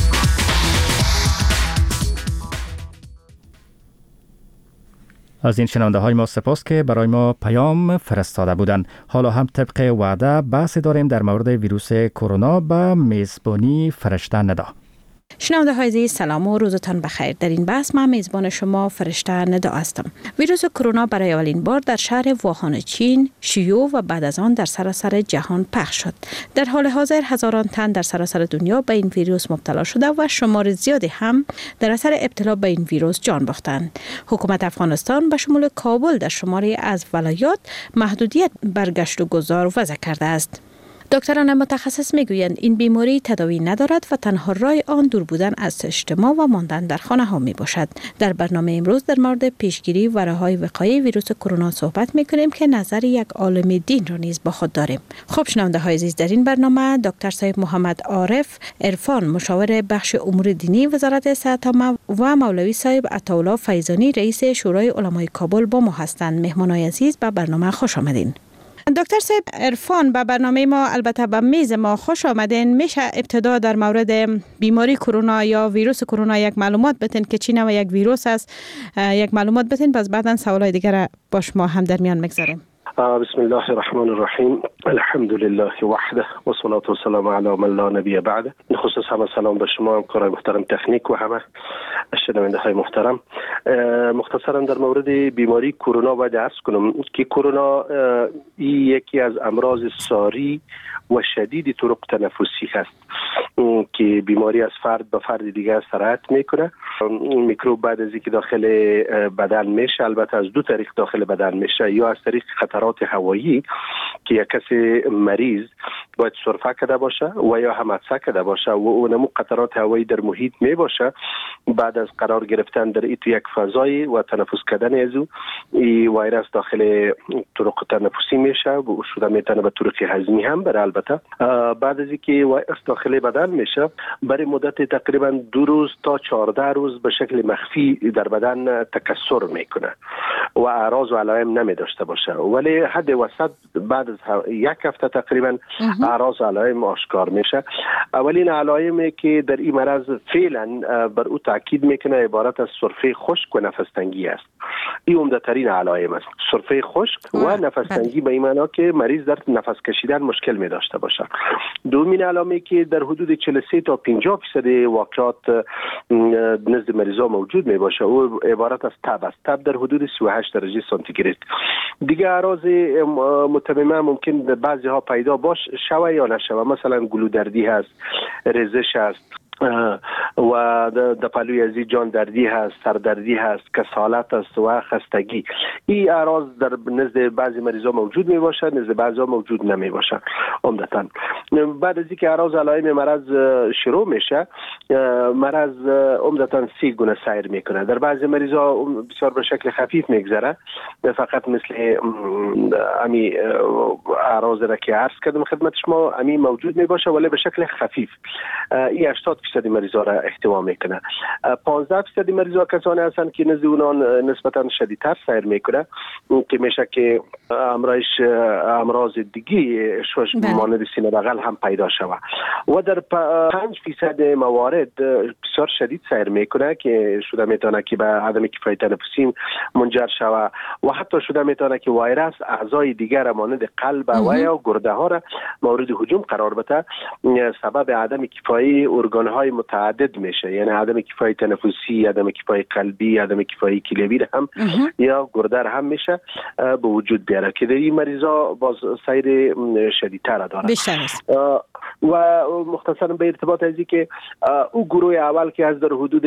از این شنونده های ما سپاس که برای ما پیام فرستاده بودند. حالا هم طبق وعده بحث داریم در مورد ویروس کرونا به میزبانی فرشته ندا. شنونده های عزیز سلام و روزتان بخیر. در این بحث من میزبان شما فرشته ندا هستم. ویروس کرونا برای اولین بار در شهر ووهان چین شیوع و بعد از آن در سراسر جهان پخش شد. در حال حاضر هزاران تن در سراسر دنیا به این ویروس مبتلا شده و شمار زیادی هم در اثر ابتلا به این ویروس جان باختند. حکومت افغانستان به شمول کابل در شماری از ولایات محدودیت بر گشت و گذار وضع کرده است. دکتران متخصص میگویند این بیماری تداوی ندارد و تنها راه آن دور بودن از اجتماع و ماندن در خانه ها می باشد. در برنامه امروز در مورد پیشگیری و راه‌های وقایع ویروس کرونا صحبت می کنیم که نظر یک عالم دین را نیز با خود داریم. خب شنونده های عزیز، در این برنامه دکتر صاحب محمد عارف عرفان مشاور بخش امور دینی وزارت سه‌تامه و مولوی صاحب عطاالله فیضانی رئیس شورای علمای کابل با ما هستند. مهمانان عزیز به برنامه خوش آمدین. دکتر صاحب عرفان، به برنامه ما البته به میز ما خوش آمدین. میشه ابتدا در مورد بیماری کرونا یا ویروس کرونا یک معلومات بتین که چی نوع یک ویروس است، یک معلومات بتین، پس بعدا سوالای دیگر با شما هم در میان میگذاریم. بسم الله الرحمن الرحیم. الحمد لله وحده و صلات و سلام علی من لا نبی بعده. خصوص همه سلام به شما همکارای محترم تکنیک و همه شنونده های محترم. مختصرا در مورد بیماری کرونا باید عرض کنم که کرونا یکی از امراض ساری و شدید طرق تنفسی هست که بیماری از فرد به فرد دیگه سرایت میکنه. این میکروب بعد از اینکه داخل بدن میشه، البته از دو طریق داخل بدن میشه، یا از طریق خطرات هوایی که یک کسی مریض باید سرفه کرده باشه و یا هم عطسه کرده باشه و اونمو قطرات هوایی در محیط می باشه. بعد از قرار گرفتن در ایتو یک فضای و تنفس کردن از او این ویروس داخل طرق تنفسی میشه و شده میتونه به طرق هضمی هم بره. البته بعد از اینکه ویروس داخل بدن میشه برای مدت تقریبا دو روز تا چهارده روز به شکل مخفی در بدن تکثر میکنه و اعراض و علائم نمی داشته باشه، ولی حد وسط بعد از یک هفته تقریبا اعراض و علائم آشکار میشه. اولین علائمی که در این مرض فعلا بر او تاکید میکنه عبارت از سرفه خشک و نفس تنگی است. این عمده ترین علائم است، سرفه خشک و نفس تنگی، به این معنی که مریض در نفس کشیدن مشکل می داشته باشه. دومین علامه که در حدود چهل و سه تا پنجاه درصد واقعات نزد مریضا موجود می باشه او عبارت از تب است، تب در حدود سی و هشت درجه سانتیگراد. دیگه اعراض متممه ممکن در بعضی ها پیدا باش شوه یا نشوه، مثلا گلودردی هست، ریزش هست و د پلوی ازی جان دردی هست، سردردی هست، کسالت است و خستگی. این اعراض در نزد بعضی مریضا موجود می باشه، نزد بعضی موجود نمی باشه عمدتاً. بعد از اینکه اعراض علائم مرض شروع میشه، مرض عمدتاً سه گونه سیر میکنه. در بعضی مریضا بسیار به شکل خفیف میگذره، فقط مثل امی اعراض را که عرض کردم خدمت شما امی موجود می باشه ولی به شکل خفیف. این هشتاد درصد مریضا را احتوا میکنه. پانزده درصد مریضا کسانی هستند که نزد اونان نسبتا شدیدتر سیر میکنه که میشه که امراض امراض دیگی شش مانند سینه بغل هم پیدا شود و در پنج درصد موارد بسیار شدید سیر میکنه که شده میتونه که به عدم کفایت تنفسی منجر شود و حتی شده میتونه که ویروس اعضای دیگر مانند قلب و یا گرده ها را مورد هجوم قرار بده، سبب عدم کفایی ارگان های متعدد میشه، یعنی عدم کفایی تنفسی، عدم کفایی قلبی، عدم کفایی کلیوی هم یا گرده هم میشه به وجود بیاره که در این مریضا باز سیر شدیدتر داره. و مختصرا به ارتباط ازی که او گروه اول که از در حدود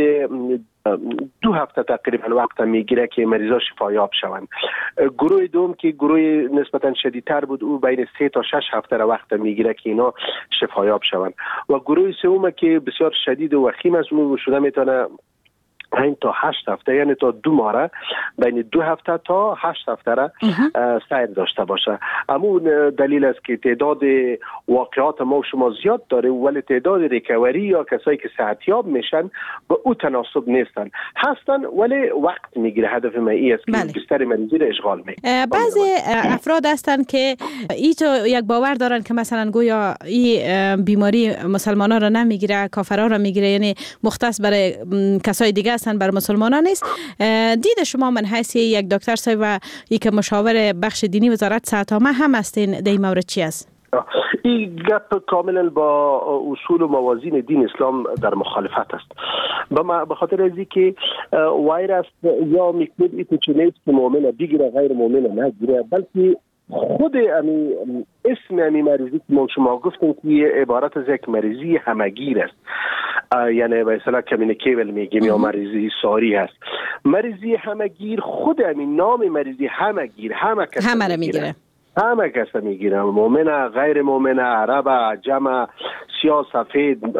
دو هفته تقریبا وقت میگیره که مریضا شفایاب شوند. گروه دوم که گروه نسبتا شدیدتر بود او بین سه تا شش هفته را وقت میگیره که اینا شفایاب شوند و گروه سوم که بسیار شدید و وخیم است اون شده میتونه این تا هشت هفته، یعنی تا دو ماه بین دو هفته تا هشت هفته را سیر داشته باشه. اما دلیل است که تعداد واقعات ما و شما زیاد داره ولی تعداد ریکوری یا کسایی که صحتیاب میشن به او تناسب نیستن، هستن ولی وقت میگیره. هدف ما این است که بستر مریضی را اشغال میکنه. بعضی افراد هستن که ای تو یک باور دارن که مثلا گویا این بیماری مسلمانان را نمیگیره، کافرها را میگیره، یعنی مختص برای کسای دیگه بر مسلمانان نیست. دید شما من حیث یک دکتر صاحب و یک مشاور بخش دینی وزارت صحت عامه هم هستین، در این مورد چی است؟ این گپ کاملا با اصول و موازین دین اسلام در مخالفت است. به خاطر از اینکه ویروس یا میکروب ایتو چنیست که مؤمن بگیره غیر مؤمن نگیره، بلکه خود امی اسم امی مریضی که ما شما گفتیم که عبارت از یک مریضی همگیر است، یعنی به اصطلاح کمیونیکیبل میگیم یا مریضی ساری است. مریضی همگیر خود امی نام مریضی همگیر همه کس همه میگیره، همه کس میگیره، مؤمن غیر مؤمن، عرب، عجم، سیاه، سفید،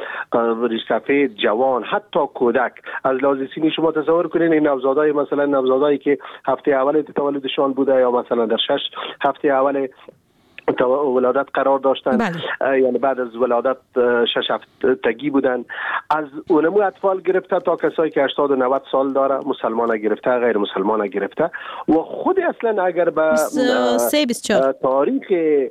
سفید، جوان، حتی کودک. از لحاظ سنی شما تصور کنین این نوزادای مثلا نوزادایی که هفته اول تولدشان بوده یا مثلا در شش هفته اول ولادت قرار داشتن، یعنی بعد از ولادت شش هفتگی بودن، از اونمو اطفال گرفته تا کسایی که هشتاد و نود سال داره، مسلمان گرفته، غیر مسلمان گرفته و خود اصلا اگر به تاریخ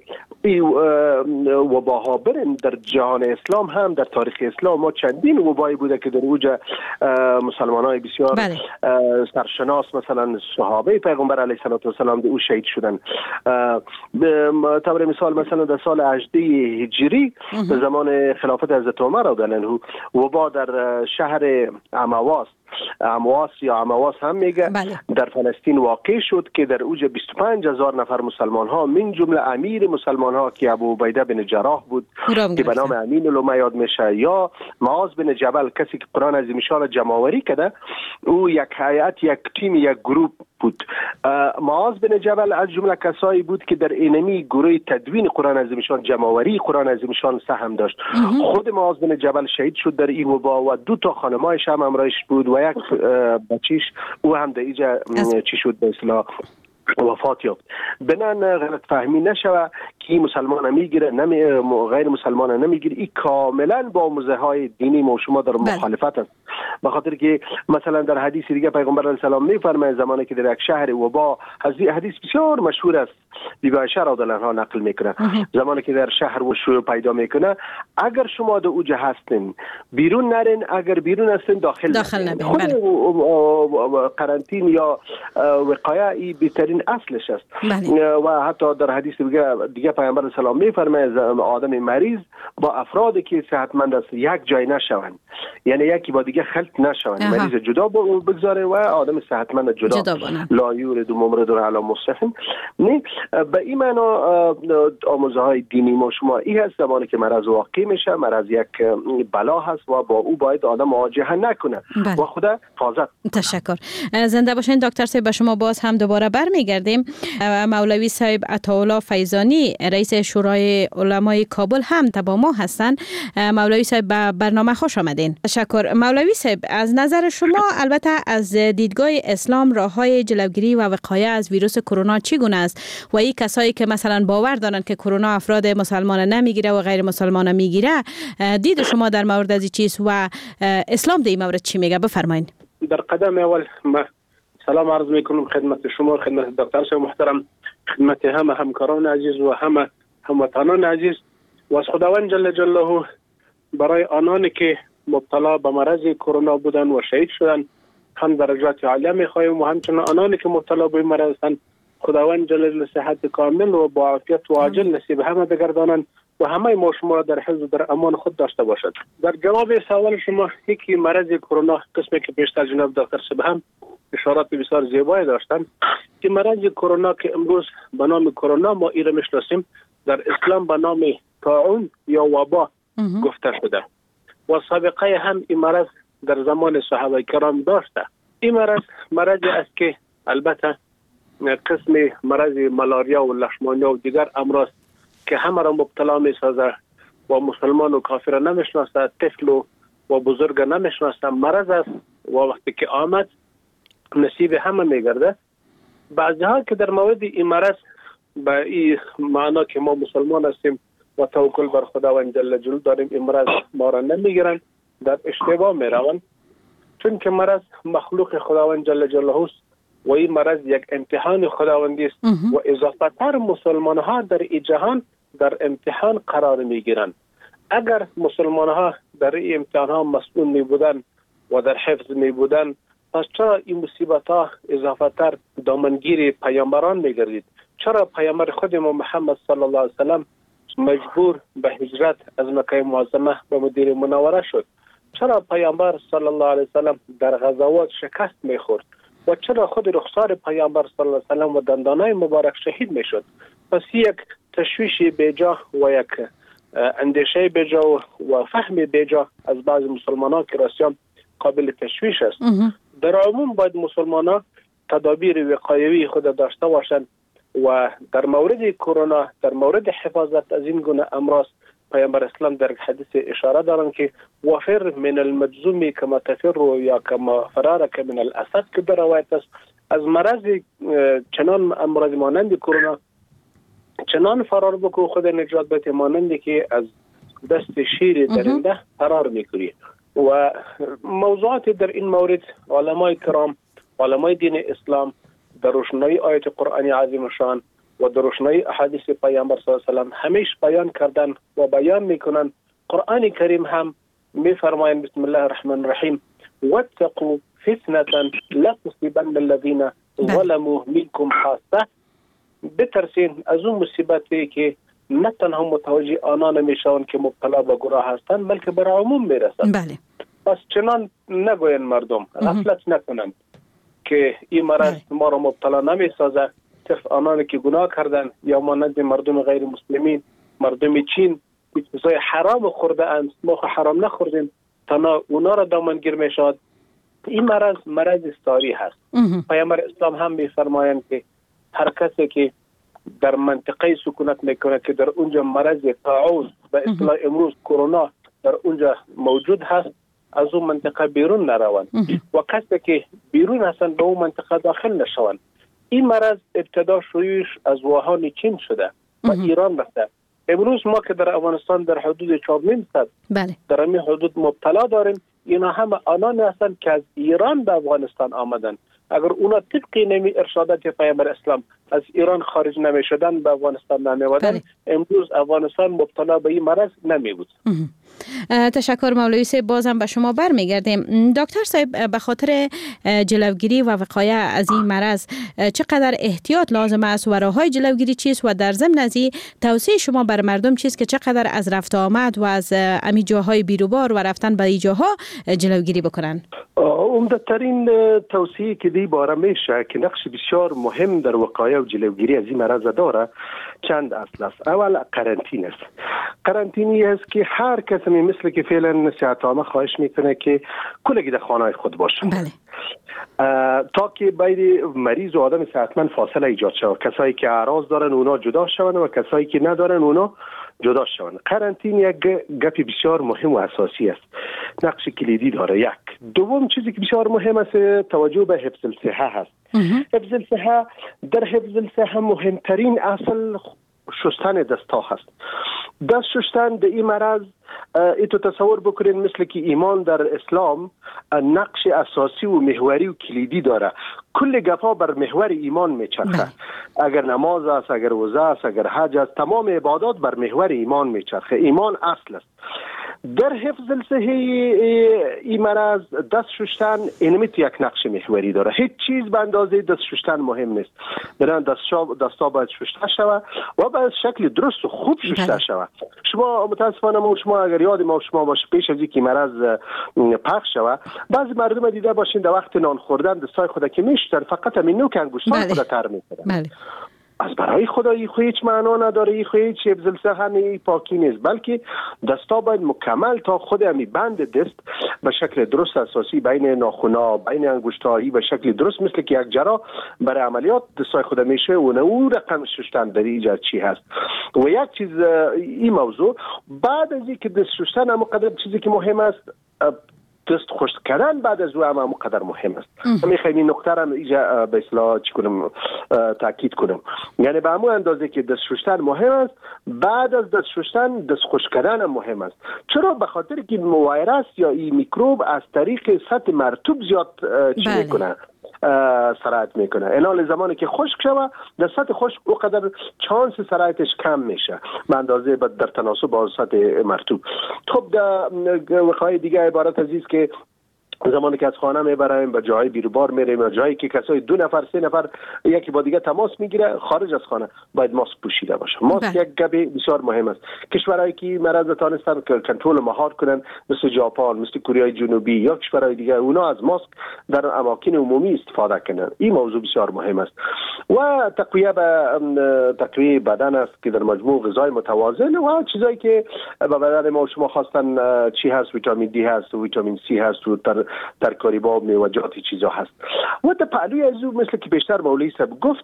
وباها برن در جهان اسلام هم در تاریخ اسلام ما چندین وبایی بوده که در اوج مسلمانای بسیار بله. سرشناس مثلا صحابه پیغمبر علیه السلام در او شهید شدن. طور مثال مثلا در سال هجده هجری به زمان خلافت حضرت عمر رضی الله عنه وبا در شهر امواس امواس یا امواس هم میگه بله. در فلسطین واقع شد که در اوج بیست و پنج هزار نفر مسلمان ها من جمله امیر مسلمان ها که ابو عبیده بن جراح بود که به نام امین الامه یاد میشه، یا معاذ بن جبل کسی که قرآن عظیم شان جمع‌آوری کرده، او یک هیئت، یک تیم، یک گروه بود. معاذ بن جبل از جمله کسایی بود که در اینمی گروه تدوین قرآن عظیم شان جمع‌آوری قرآن عظیم شان سهم داشت. خود معاذ بن جبل شهید شد در این وبا و دو تا خانمایش هم همراهش بود و یک بچیش او هم در اینجا چی شد به اصطلاح وفات یافت. بنان غلط فهمی نشوه که این مسلمان میگیره نمی غیر مسلمان نمیگیره، این کاملا با موزه های دینی ما شما در مخالفت است. به خاطر که مثلا در حدیث دیگه پیغمبر علیه السلام میفرماید زمانی که در یک شهر وبا، حدیث بسیار مشهور است، بیبی عایشه رضی الله عنها نقل میکنه، زمانی که در شهر و شور پیدا میکنه، اگر شما در اوج هستین بیرون نرین، اگر بیرون هستین داخل داخل نبین. خود قرنطین یا وقایه ای بهترین اصلش است. بله. و حتی در حدیث دیگه دیگه پیامبر علیه السلام میفرماید آدم مریض با افرادی که صحتمند است یک جای نشوند، یعنی یکی با دیگه خلط نشوند، مریض جدا بگذاره و آدم صحتمند جدا, جدا لا یورد ممرض علی مصحف. نه به این معنا آموزه های دینی ما شما این هست زمانی که مرض واقع میشه، مرض یک بلا هست و با او باید آدم مواجهه نکنه. بله. و خدا حفاظت. تشکر. زنده باشین دکتر صاحب. به شما باز هم دوباره برمیگردیم. مولوی صاحب عطاالله فیضانی رئیس شورای علمای کابل هم با ما هستن. مولوی صاحب به برنامه خوش آمدین. تشکر. مولوی صاحب از نظر شما البته از دیدگاه اسلام راههای جلوگیری و وقایه از ویروس کرونا چگونه است و این کسایی که مثلا باور دارن که کرونا افراد مسلمان نمیگیره و غیر مسلمان میگیره، دید شما در مورد از چیز و اسلام در این مورد چی میگه؟ بفرمایید. در قدم اول ما سلام عرض میکنم خدمت شما، خدمت دکتر صاحب محترم، خدمت همه همکاران عزیز و همه هموطنان عزیز و از خداوند جل جلاله برای آنانی که مبتلا به مرض کرونا بودن و شهید شدن هم درجات عالی می‌خواهیم و همچنین آنانی که مبتلا به مرض هستند خداوند جل جلاله صحت کامل و با عافیت و عاجل نصیب همه بگردانند و همه ما شما را در حفظ و در امان خود داشته باشد. در جواب سوال شما، یکی مرض کرونا قسمی که پیشتر جناب دکتر صاحب هم اشارات بسیار زیبایی داشتن که مرض کرونا که امروز به نام کرونا ما ایره میشناسیم در اسلام به نام طاعون یا وبا گفته شده و سابقه هم این مرض در زمان صحابه کرام داشته. این مرض مرضی است که البته قسم مرض ملاریا و لشمانیا و دیگر امراض که همه را مبتلا می سازه و مسلمان و کافر نمیشناسه، طفل و بزرگ نمیشناسه، مرض است و وقتی که آمد نصیب همه میگرده. بعضی ها که در مورد این مرض به این معنا که ما مسلمان هستیم و توکل بر خداوند جل جلاله داریم این مرض ما را نمیگیرن، در اشتباه میروند، چون که مرض مخلوق خداوند جل جلاله است و این مرض یک امتحان خداوندی است و اضافه تر مسلمان ها در این جهان در امتحان قرار میگیرند. اگر مسلمان ها در این امتحان ها مسئول می بودن و در حفظ می بودن، پس چرا این مصیبت ها اضافه تر دامنگیر پیامبران می گردید؟ چرا پیامبر خود ما محمد صلی الله علیه وسلم مجبور به هجرت از مکه معظمه به مدینه منوره شد؟ چرا پیامبر صلی الله علیه وسلم در غزوات شکست می خورد؟ و چرا خود رخسار پیامبر صلی الله علیه وسلم و دندانای مبارک شهید می شد؟ پس یک تشویش بیجا و یک اندیشه بیجا و فهم بیجا از بعض مسلمانان که راستیان قابل تشویش است. در عموم باید مسلمانان تدابیر وقایوی خود داشته باشند و در مورد کرونا، در مورد حفاظت از این گونه امراض، پیامبر اسلام در حدیث اشاره دارند که وفر من المجزوم کما تفر یا کما فرارک من الاسد که در روایت است. از مرض چنان امراض مانند کرونا چنان فرار بکو خود نجات بده مانندی که از دست شیر درنده فرار میکنی. و موضوعات در این مورد علمای کرام، علمای دین اسلام در روشنایی آیت قرآن عظیم شان و در روشنایی احادیث پیامبر صلی الله علیه و سلم همیشه بیان کردن و بیان میکنن. قرآن کریم هم میفرمایند بسم الله الرحمن الرحیم واتقوا فتنة لا تصيبن الذين ظلموا منكم خاصة. بترسین از اون مصیبتی که نه تنها متوجه آنان میشون که مبتلا به گناه هستند بلکه بر عموم میرسند. بله. پس چنان نگوین مردم، غفلت نکنند که این مرض ما را مبتلا نمی سازه. صرف آنانی که گناه کردن یا مانند مردم غیر مسلمین، مردم چین چیزای حرام خورده اند، ما حرام نخوردیم، تنها اونا را دامنگیر می شود. این مرض مرض ساری هست. پیامبر اسلام هم می‌فرمایند که هر کسی که در منطقه سکونت میکنه که در اونجا مرض طاعون به اصطلاح امروز کرونا در اونجا موجود هست، از اون منطقه بیرون نروند و کسی که بیرون هستن به اون منطقه داخل نشوند. این مرض ابتدا شروعش از ووهان چین شده و ایران رفته. امروز ما که در افغانستان در حدود چهار و نیم صد بله. در این حدود مبتلا داریم. اینا همه آنان هستند که از ایران به افغانستان آمدن. اگر اونا طبق نمی ارشادات پیامبر اسلام از ایران خارج نمی شدن به افغانستان نمی ودن، امروز افغانستان مبتلا به این مرض نمی بود. تشکر مولوی صاحب، بازم به شما برمیگردیم. دکتر صاحب، به خاطر جلوگیری و وقایه از این مرض چقدر احتیاط لازم است و راههای جلوگیری چیست و در ضمن از این توصیه شما بر مردم چیست که چقدر از رفت آمد و از امی جاهای بیروبار و رفتن به این جاها جلوگیری بکنن؟ عمده ترین توصیه که دی باره میشه که نقش بسیار مهم در وقایه و جلوگیری از این مرض داره چند اصل است. اول قرنطینه است. قرنطینی است که هر کسی مثل که فعلا صحت عامه خواهش میکنه که کلگی در خانه خود باشه. بله. تا که بین مریض و آدم صحتمند فاصله ایجاد شود. کسایی که اعراض دارن اونا جدا شون و کسایی که ندارن اونا جدا شون. قرنطینه یک گپی بسیار مهم و اساسی است. نقش کلیدی داره. یک دوم چیزی که بسیار مهم است توجه به حفظ الصحه هست. حفظ الصحه در حفظ الصحه مهمترین اصل شستن دستا هست. دست شستن در این مرض ایتو تصور بکنین مثل که ایمان در اسلام نقش اساسی و محوری و کلیدی داره. کل گپا بر محور ایمان میچرخه. اگر نماز است، اگر روزه است، اگر حج است، تمام عبادات بر محور ایمان میچرخه. ایمان اصل است. در حفظ الصحه این مرض دست شستن اینمیت یک نقش محوری داره. هیچ چیز به اندازه دست شستن مهم نیست. برای دستا باید شسته شود و به شکل درست و خوب شسته شود. شما متاسفانه ما شما اگر یاد ما شما باشه پیش از اینکه مرض پخش شود، بعضی مردم دیده باشین در وقت نان خوردن دستای خود که میشتن فقط همین نوک انگشتان خود تر میکنن. بله. از برای خدا این خو هیچ معنا نداره. این خو هیچ حفظ الصحه پاکی نیست، بلکه دستا باید مکمل تا خود همی بند دست به شکل درست اساسی بین ناخونا بین انگشتایی به شکل درست مثل که یک جراح برای عملیات دستای خود میشه و اون رقم شستن در ایجاد چی هست. و یک چیز این موضوع بعد از اینکه دست شستن هم قدر چیزی که مهم است دست خشک کردن بعد از او هم هم قدر مهم است. میخوایم این نکته را ایجا به اصطلاح چی کنم تاکید کنم. یعنی به همون اندازه که دست شستن مهم است، بعد از دست شستن دست خشک کردن هم مهم است. چرا؟ به خاطر که ویروس یا این میکروب از طریق سطح مرطوب زیاد چی میکنه سرایت میکنه. اینال زمانی که خشک شوه در سطح خشک او قدر چانس سرایتش کم میشه به اندازه در تناسب با سطح مرطوب. خب در وقایع دیگه عبارت از است که زمانی که از خانه میبریم به جای بیروبار میریم یا جایی که کسای دو نفر سه نفر یکی با دیگه تماس میگیره، خارج از خانه باید ماسک پوشیده باشه. ماسک یک گپ بسیار مهم است. کشورهایی که مرض تانستن که کنترل مهار کنن مثل ژاپن، مثل کره جنوبی یا کشورهای دیگه، اونا از ماسک در اماکن عمومی استفاده کنن. این موضوع بسیار مهم است. و تقویه به تقویه بدن است که در مجموع غذای متوازن و چیزایی که به بدن ما شما خواستن چی هست، ویتامین دی هست و ویتامین سی هست و در ترکاری با میوه‌جات چیزا هست. و در پهلوی از او مثل که بیشتر مولوی صاحب گفت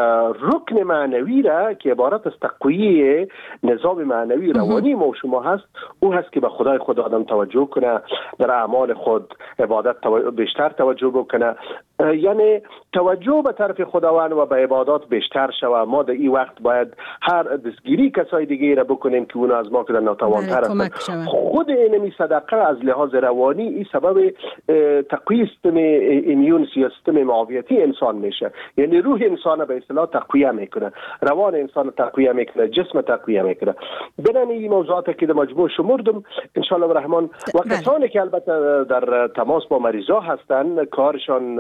رکن معنوی را که عبارت از تقویه نظام معنوی روانی ما شما هست، او هست که به خدای خود آدم توجه کنه، در اعمال خود عبادت تو... بیشتر توجه بکنه، یعنی توجه به طرف خداوند و به عبادات بیشتر شوه. ما در این وقت باید هر دستگیری کسای دیگه را بکنیم که اونا از ما که در ناتوانتر هستند. خود اینمی صدقه از لحاظ روانی این سبب تقویه سیستم ایمیون سیستم معافیتی انسان میشه. یعنی روح انسان به اصطلاح تقویه میکنه، روان انسان تقویه میکنه، جسم تقویه میکنه. بنابراین این موضوعات که در مجموع شمردم ان شاء الله الرحمن و کسانی که البته در تماس با مریضا هستن کارشان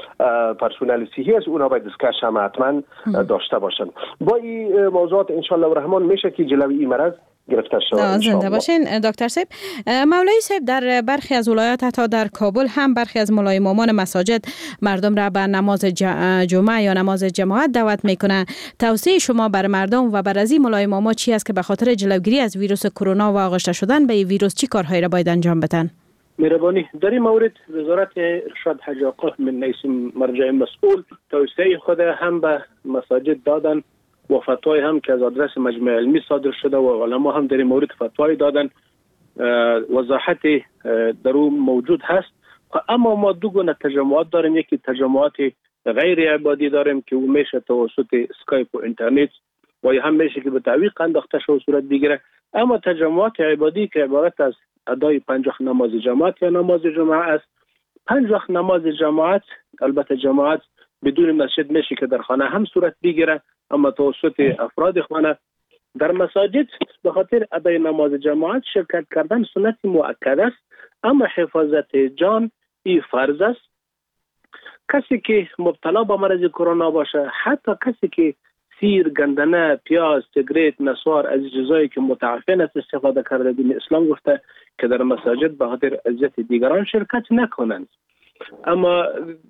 پرسنل صحی است، اونا باید دستکش هم حتما داشته باشن. با این موضوعات ان شاء الله الرحمن میشه که جلوی این مرض گرفته شود. زنده باشین دکتر صاحب. مولوی صاحب، در برخی از ولایات حتی در کابل هم برخی از مولای امامان مساجد مردم را به نماز جمعه یا نماز جماعت دعوت میکنه. توصیه شما بر مردم و بر از این مولای امامان چی است که به خاطر جلوگیری از ویروس کرونا و آغشته شدن به این ویروس چی کارهایی را باید انجام بدن؟ مهربانی، در این مورد وزارت ارشاد حج آقا من رئیس مرجع مسئول توصیه خود هم به مساجد دادن و فتوای هم که از آدرس مجمع علمی صادر شده و علما هم در این مورد فتوای دادن، وضاحت در اون موجود هست. اما ما دو گونه تجمعات داریم. یکی تجمعات غیر عبادی داریم که اون میشه توسط اسکایپ و اینترنت و هم میشه که به تعویق انداخته شده صورت بگیره. اما تجمعات عبادی که عبارت از ادای پنج وقت نماز جماعت یا نماز جمعه است، پنج وقت نماز جماعت البته جماعت بدون مسجد میشه که در خانه هم صورت بگیره، اما توسط افراد خانه در مساجد به خاطر ادای نماز جماعت شرکت کردن سنت مؤکد است، اما حفاظت جان این فرض است. کسی که مبتلا به مرض کرونا باشه، حتی کسی که سیر، گندنه، پیاز، سیگریت، نسوار از چیزایی که متعفن است استفاده کرده، دین اسلام گفته که در مساجد به خاطر اذیت دیگران شرکت نکنند. اما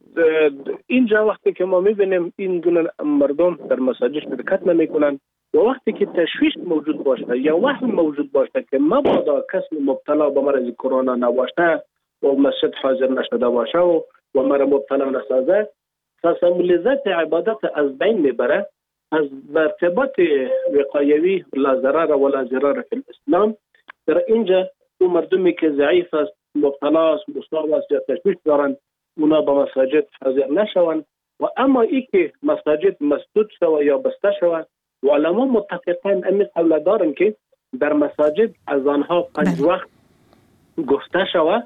اینجا وقتی که ما میبینیم این گونه مردم در مساجد شرکت نمیکنند و وقتی که تشویش موجود باشه یا وهم موجود باشه که مبادا کسی مبتلا به مرض کرونا نباشه و مسجد حاضر نشده باشه و و مرا مبتلا نسازه، تسامح لذت عبادت از بین میبره. از ارتباط وقایوی لا ضرر ولا ضرر فی الاسلام، در اینجا اون مردمی که ضعیف است، مبتلا است، مصاب است یا تشویش دارند، اونا به مساجد حاضر نشوند. و اما ای که مساجد مسدود شود یا بسته شود، و علما متفقین امی قول دارن که در مساجد از آنها پنج وقت گفته شود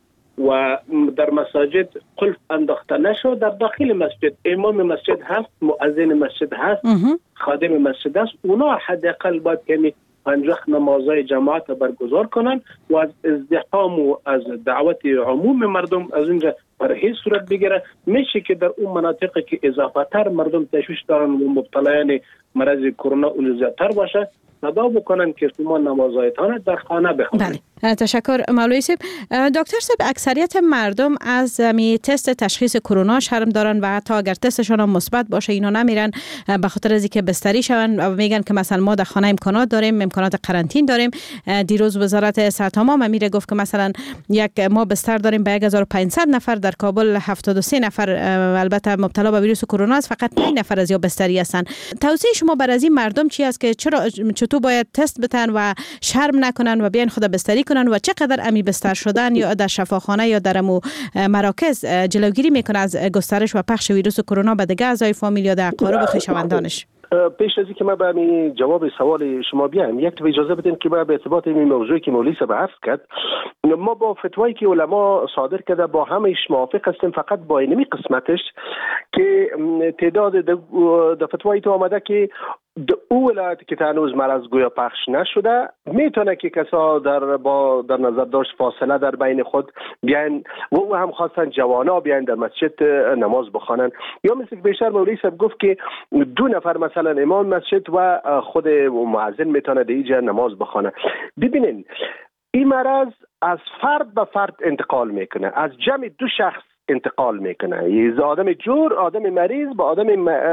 و در مساجد قلف انداخته نشود. در داخل مسجد امام مسجد هست، مؤذن مسجد هست، خادم مسجد هست، اونا حداقل باید که پنج وقت نمازهای جماعت برگزار کنن و از ازدحام و از دعوت عموم مردم از اینجا پرهیز صورت بگیره. میشه که در اون مناطقی که اضافه تر مردم تشویش دارن و مبتلایان مرض کرونا اون زیادتر باشه، صدا بکنن که شما نمازهایتان در خانه بخونید. بله، تشکر مولوی صاحب. دکتر صاحب، اکثریت مردم از می تست تشخیص کرونا شرم دارن و حتی اگر تستشون هم مثبت باشه اینا نمیرن به خاطر از اینکه بستری شون و میگن که مثلا ما در خانه امکانات داریم، امکانات قرنطین داریم. دیروز وزارت صحت عامه امیر گفت که مثلا یک ما بستر داریم به هزار و پانصد نفر، در کابل هفتاد و سه نفر البته مبتلا به ویروس کرونا است، فقط پنج نفر از یا بستری هستن. توصیه شما برای از این مردم چی است که چرا چطور باید تست بتن و شرم نکنن و بیان خود بستری کنن و چقدر امی بستر شدن یا در شفاخانه یا در امو مراکز جلوگیری میکنه از گسترش و پخش ویروس کرونا به دیگه اعضای فامیل یا در اقارب و خویشاوندانش؟ پیش از اینکه من به همین جواب سوال شما بیام، یک اجازه بدین که من به ارتباط این موضوعی که مولوی صاحب عرض کرد، ما با فتوایی که علما صادر کرده با همش موافق هستیم، فقط با اینمی قسمتش که تعداد د فتوایی تو آمده که او ولایتی که هنوز مرض گویا پخش نشده میتونه که کسا در با در نظر داشت فاصله در بین خود بیان و او هم خواستن جوانا بیان در مسجد نماز بخوانن، یا مثل که بیشتر مولوی صاحب گفت که دو نفر مثلا امام مسجد و خود مؤذن میتونه در اینجا نماز بخونه. ببینین این مرض از فرد به فرد انتقال میکنه، از جمع دو شخص انتقال میکنه. یه آدم جور، آدم مریض با آدم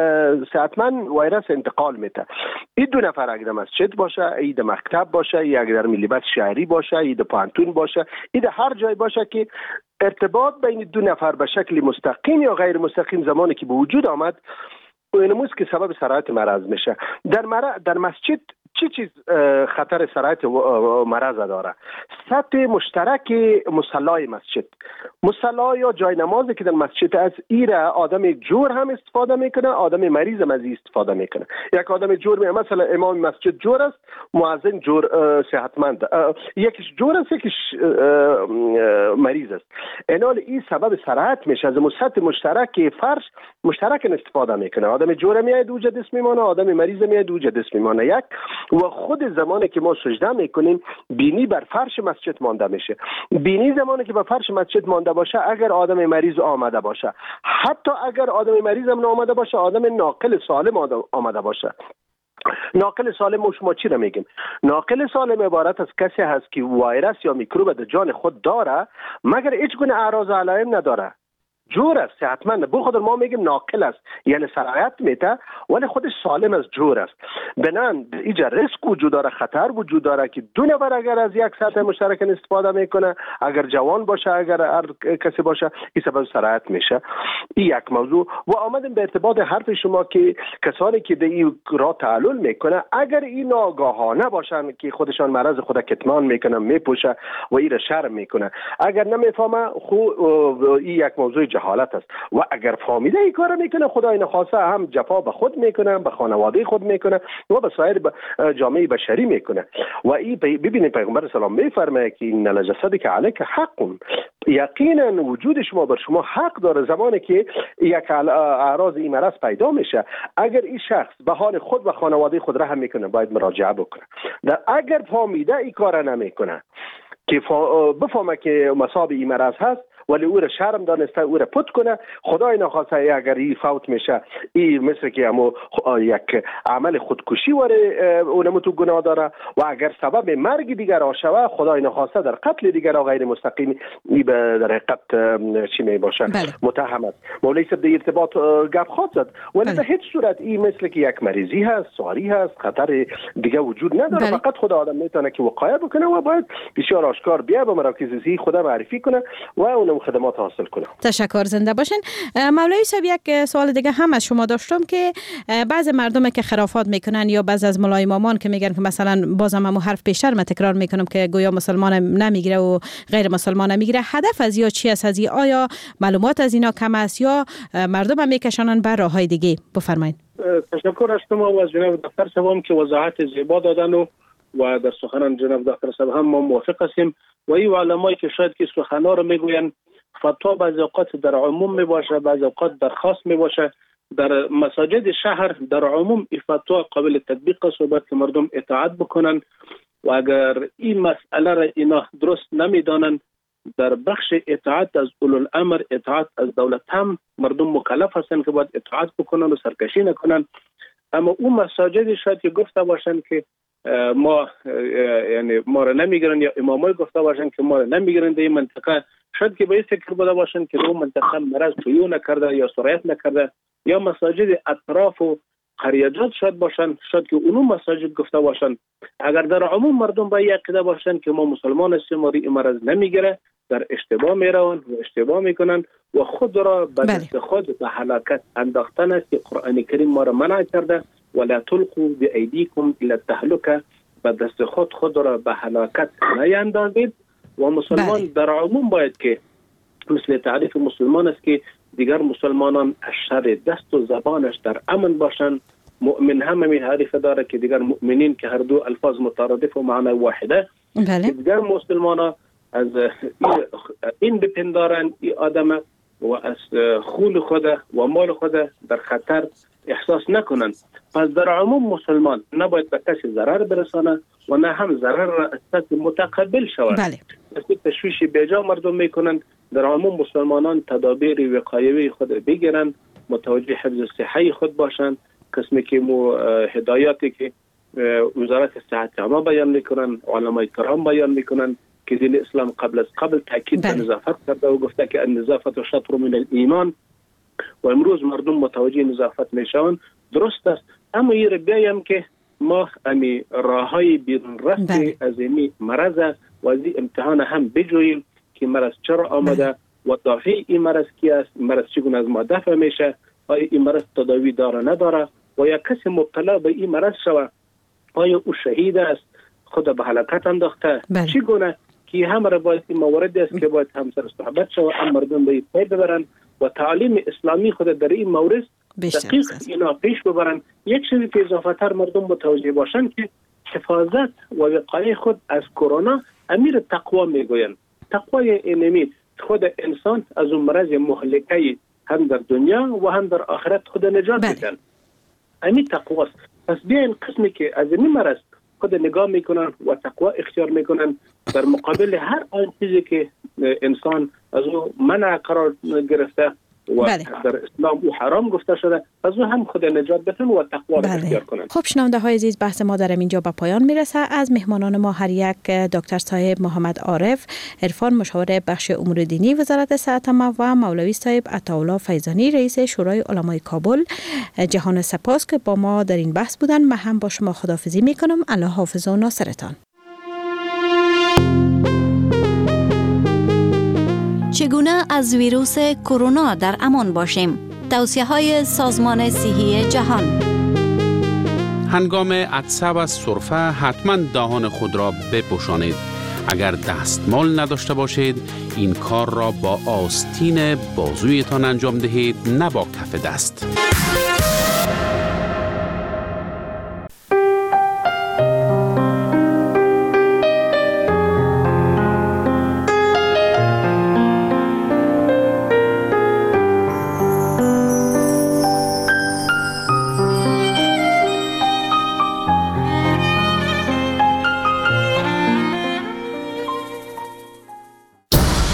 صحتمند ویروس انتقال میده. این دو نفر اگر مسجد باشه، این در مکتب باشه، این اگر در ملیبت شهری باشه، این در پانتون باشه، این در هر جای باشه که ارتباط بین دو نفر به شکل مستقیم یا غیر مستقیم زمانی که به وجود آمد، اینموز که سبب سرایت مرض میشه. در مرض در مسجد چی چیز خطر سرایت مرض داره؟ سطح مشترک مصلای مسجد، مصلا یا جای نمازی که در مسجد از ایره آدم جور هم استفاده میکنه، آدم مریض هم از استفاده میکنه. یک آدم جور می مثلا امام مسجد جور است، مؤذن جور صحتمند، یکیش جور است یکیش مریض است. اینال این سبب سرایت میشه. از سطح مشترک فرش مشترک استفاده میکنه. آدم جور میاد دوجه دست میمانه، آدم مریض میاد دوجه دست میمانه. یک و خود زمانی که ما سجده میکنیم بینی بر فرش مسجد مانده میشه. بینی زمانی که بر فرش مسجد مانده باشه، اگر آدم مریض آمده باشه، حتی اگر آدم مریض هم آمده باشه، آدم ناقل سالم آمده باشه، ناقل سالم شما چی را میگیم؟ ناقل سالم عبارت از کسی هست که ویروس یا میکروب در جان خود داره مگر هیچ گونه اعراض و علائم نداره، جور است، صحتمند. به خود ما میگیم ناقل است، یعنی سرایت میته ولی خودش سالم است، جور است. بنان اینجا ریسک وجود داره، خطر وجود داره که دو نفر اگر از یک سطح مشترک استفاده میکنه، اگر جوان باشه اگر هر کسی باشه، این سبب سرایت میشه. این یک موضوع. و آمدیم به ارتباط حرف شما که کسانی که در این راه تعلل میکنه اگر این آگاهانه باشن که خودشان مرض خود کتمان میکنه، میپوشه و این را شرم میکنه، اگر نمیفهمه خو این یک موضوع جهالت است. و اگر فهمیده این کار میکنه خدای نخواسته هم جفا به خود میکنه، به خانواده خود میکنه و به سایر جامعه بشری میکنه. و این ببینید پیغمبر اسلام میفرمایه که ان الجسد که علیک حق، یقینا وجود شما بر شما حق داره. زمانی که یک اعراض این مرض پیدا میشه اگر این شخص به حال خود و خانواده خود رحم میکنه باید مراجعه بکنه. در اگر فهمیده این کار نمیکنه که بفهمه که مصاب این مرض هست ولی او را شرم دانسته او را پت کنه، خدای نخواسته اگر این فوت میشه این مثل که همو یک عمل خودکشی وره اونمو تو گناه داره و اگر سبب مرگ دیگر آشوه خدای نخواسته در قتل دیگر غیر مستقیم این در حقیقت چی می باشه متهم است. مولوی صاحب در ارتباط گپ خواهد زد ولی به هیچ صورت این مثل که یک مریضی هست، ساری هست، خطر دیگه وجود نداره. بله. فقط خدا آدم میتونه که وقایه بکنه و باید بسیار آشکار بیا به مراکز صحی خدا معرفی کنه و اون خدمات حاصل کنه. تشکر، زنده باشین. مولوی صاحب یک سوال دیگه هم از شما داشتم که بعضی مردم که خرافات میکنن یا بعضی از مولای مامان که میگن که مثلا بازم همو حرف بیشتر من تکرار میکنم که گویا مسلمان نمیگیره و غیر مسلمان نمیگیره، هدف از یا چی است؟ از آیا معلومات از اینا کم است یا مردم هم میکشانن بر راههای دیگه؟ بفرمایید. تشکر از شما و از جناب دکتر صاحب که وضاحت زیبا دادن و و در سخنان جناب دکتر صاحب هم ما موافق هستیم. و این علمایی که شاید که سخنا رو میگوین فتوا بعضی اوقات در عموم می باشه، بعضی اوقات در خاص می باشه. در مساجد شهر در عموم این فتوا قابل تطبیق است و باید که مردم اطاعت بکنن و اگر این مسئله را اینا درست نمیدانن در بخش اطاعت از اولوالامر، اطاعت از دولت هم مردم مکلف هستن که باید اطاعت بکنن و سرکشی نکنن. اما اون مساجد شاید که گفته باشن که ما یعنی ما را نمیگیرن یا امامای گفته باشن که ما را نمیگیرن در این منطقه، شاید که به این فکر بوده باشن که اون منطقه مرض تویو نکرده یا سرایت نکرده، یا مساجد اطراف و قریجات شاید باشن، شاید که اونو مساجد گفته باشن. اگر در عموم مردم با یک عقیده باشن که ما مسلمان هستیم و این مرض نمیگیره، در اشتباه میروند و اشتباه میکنن و خود را به دست خود به هلاکت انداختن است که قرآن کریم ما را منع کرده ولا تلقوا بأيديكم الى التهلكه، به دست خود خود را به هلاکت نیندازید. و مسلمان بله. در عموم باید که مثل تعریف مسلمان است که دیگر مسلمانان از شر دست و زبانش در امن باشند. مؤمن هم همین تعریف داره که دیگر مؤمنین که هر دو الفاظ مترادف و معنی واحده بله. دیگر مسلمانان از این بپندارن این آدم و از خون خود و مال خود در خطر احساس نکنن. پس در عموم مسلمان نباید به کسی ضرر برسانه و نه هم ضرر را از کسی متقبل شود. بله. مثل تشویش بیجا مردم میکنن. در عموم مسلمانان تدابیر وقایوی خود بگیرن، متوجه حفظ صحی خود باشند. قسمی که مو هدایاتی که وزارت صحت عامه بیان میکنن، علمای کرام بیان میکنن که دین اسلام قبل از قبل تاکید به نظافت کرده و گفته که النظافت شطر من الایمان و امروز مردم متوجه نظافت میشون. درست است، اما این رو بیایم که ما امی راههای بیرون رفتی از این مرض و از این امتحان هم بجوییم که مرض چرا آمده و دافع این مرض کی است، مرض چگونه از ما دفع میشه، آیا این مرض تداوی داره نداره و یا کسی مبتلا به این مرض شود آیا او شهید است، خود به هلاکت انداخته، چگونه که همه را باید این موارد است که باید همسر صحبت شود، هم مردم به این پی ببرن و تعلیم اسلامی خود در این مورد دقیق اینا پیش ببرن. یک چیزی که اضافه تر مردم متوجه باشن که حفاظت و وقایه خود از کرونا امیر تقوا میگوین. تقوای اینمی خود انسان از اون مرض مهلکه هم در دنیا و هم در آخرت خود نجات میدن. امیر تقواست. پس بیاین قسمی که از این مرض خود نگاه میکنن و تقوا اختیار میکنن در مقابل هر آن چیزی که انسان از او منع قرار گرفته و بله. در اسلام او حرام گفته شده، از او هم خود نجات بتن و تقوا را اختیار کنند. خب شنونده های عزیز، بحث ما در اینجا به پایان میرسه. از مهمانان ما هر یک دکتر صاحب محمد عارف عرفان، مشاور بخش امور دینی وزارت صحت و مولوی صاحب عطاالله فیضانی، رئیس شورای علمای کابل، جهان سپاس که با ما در این بحث بودن. من هم با شما خداحافظی میکنم. الله حافظ و ناصرتان. چگونه از ویروس کرونا در امان باشیم؟ توصیه های سازمان صحی جهان. هنگام عطسه و سرفه حتما دهان خود را بپوشانید. اگر دستمال نداشته باشید این کار را با آستین بازویتان انجام دهید، نه با کف دست.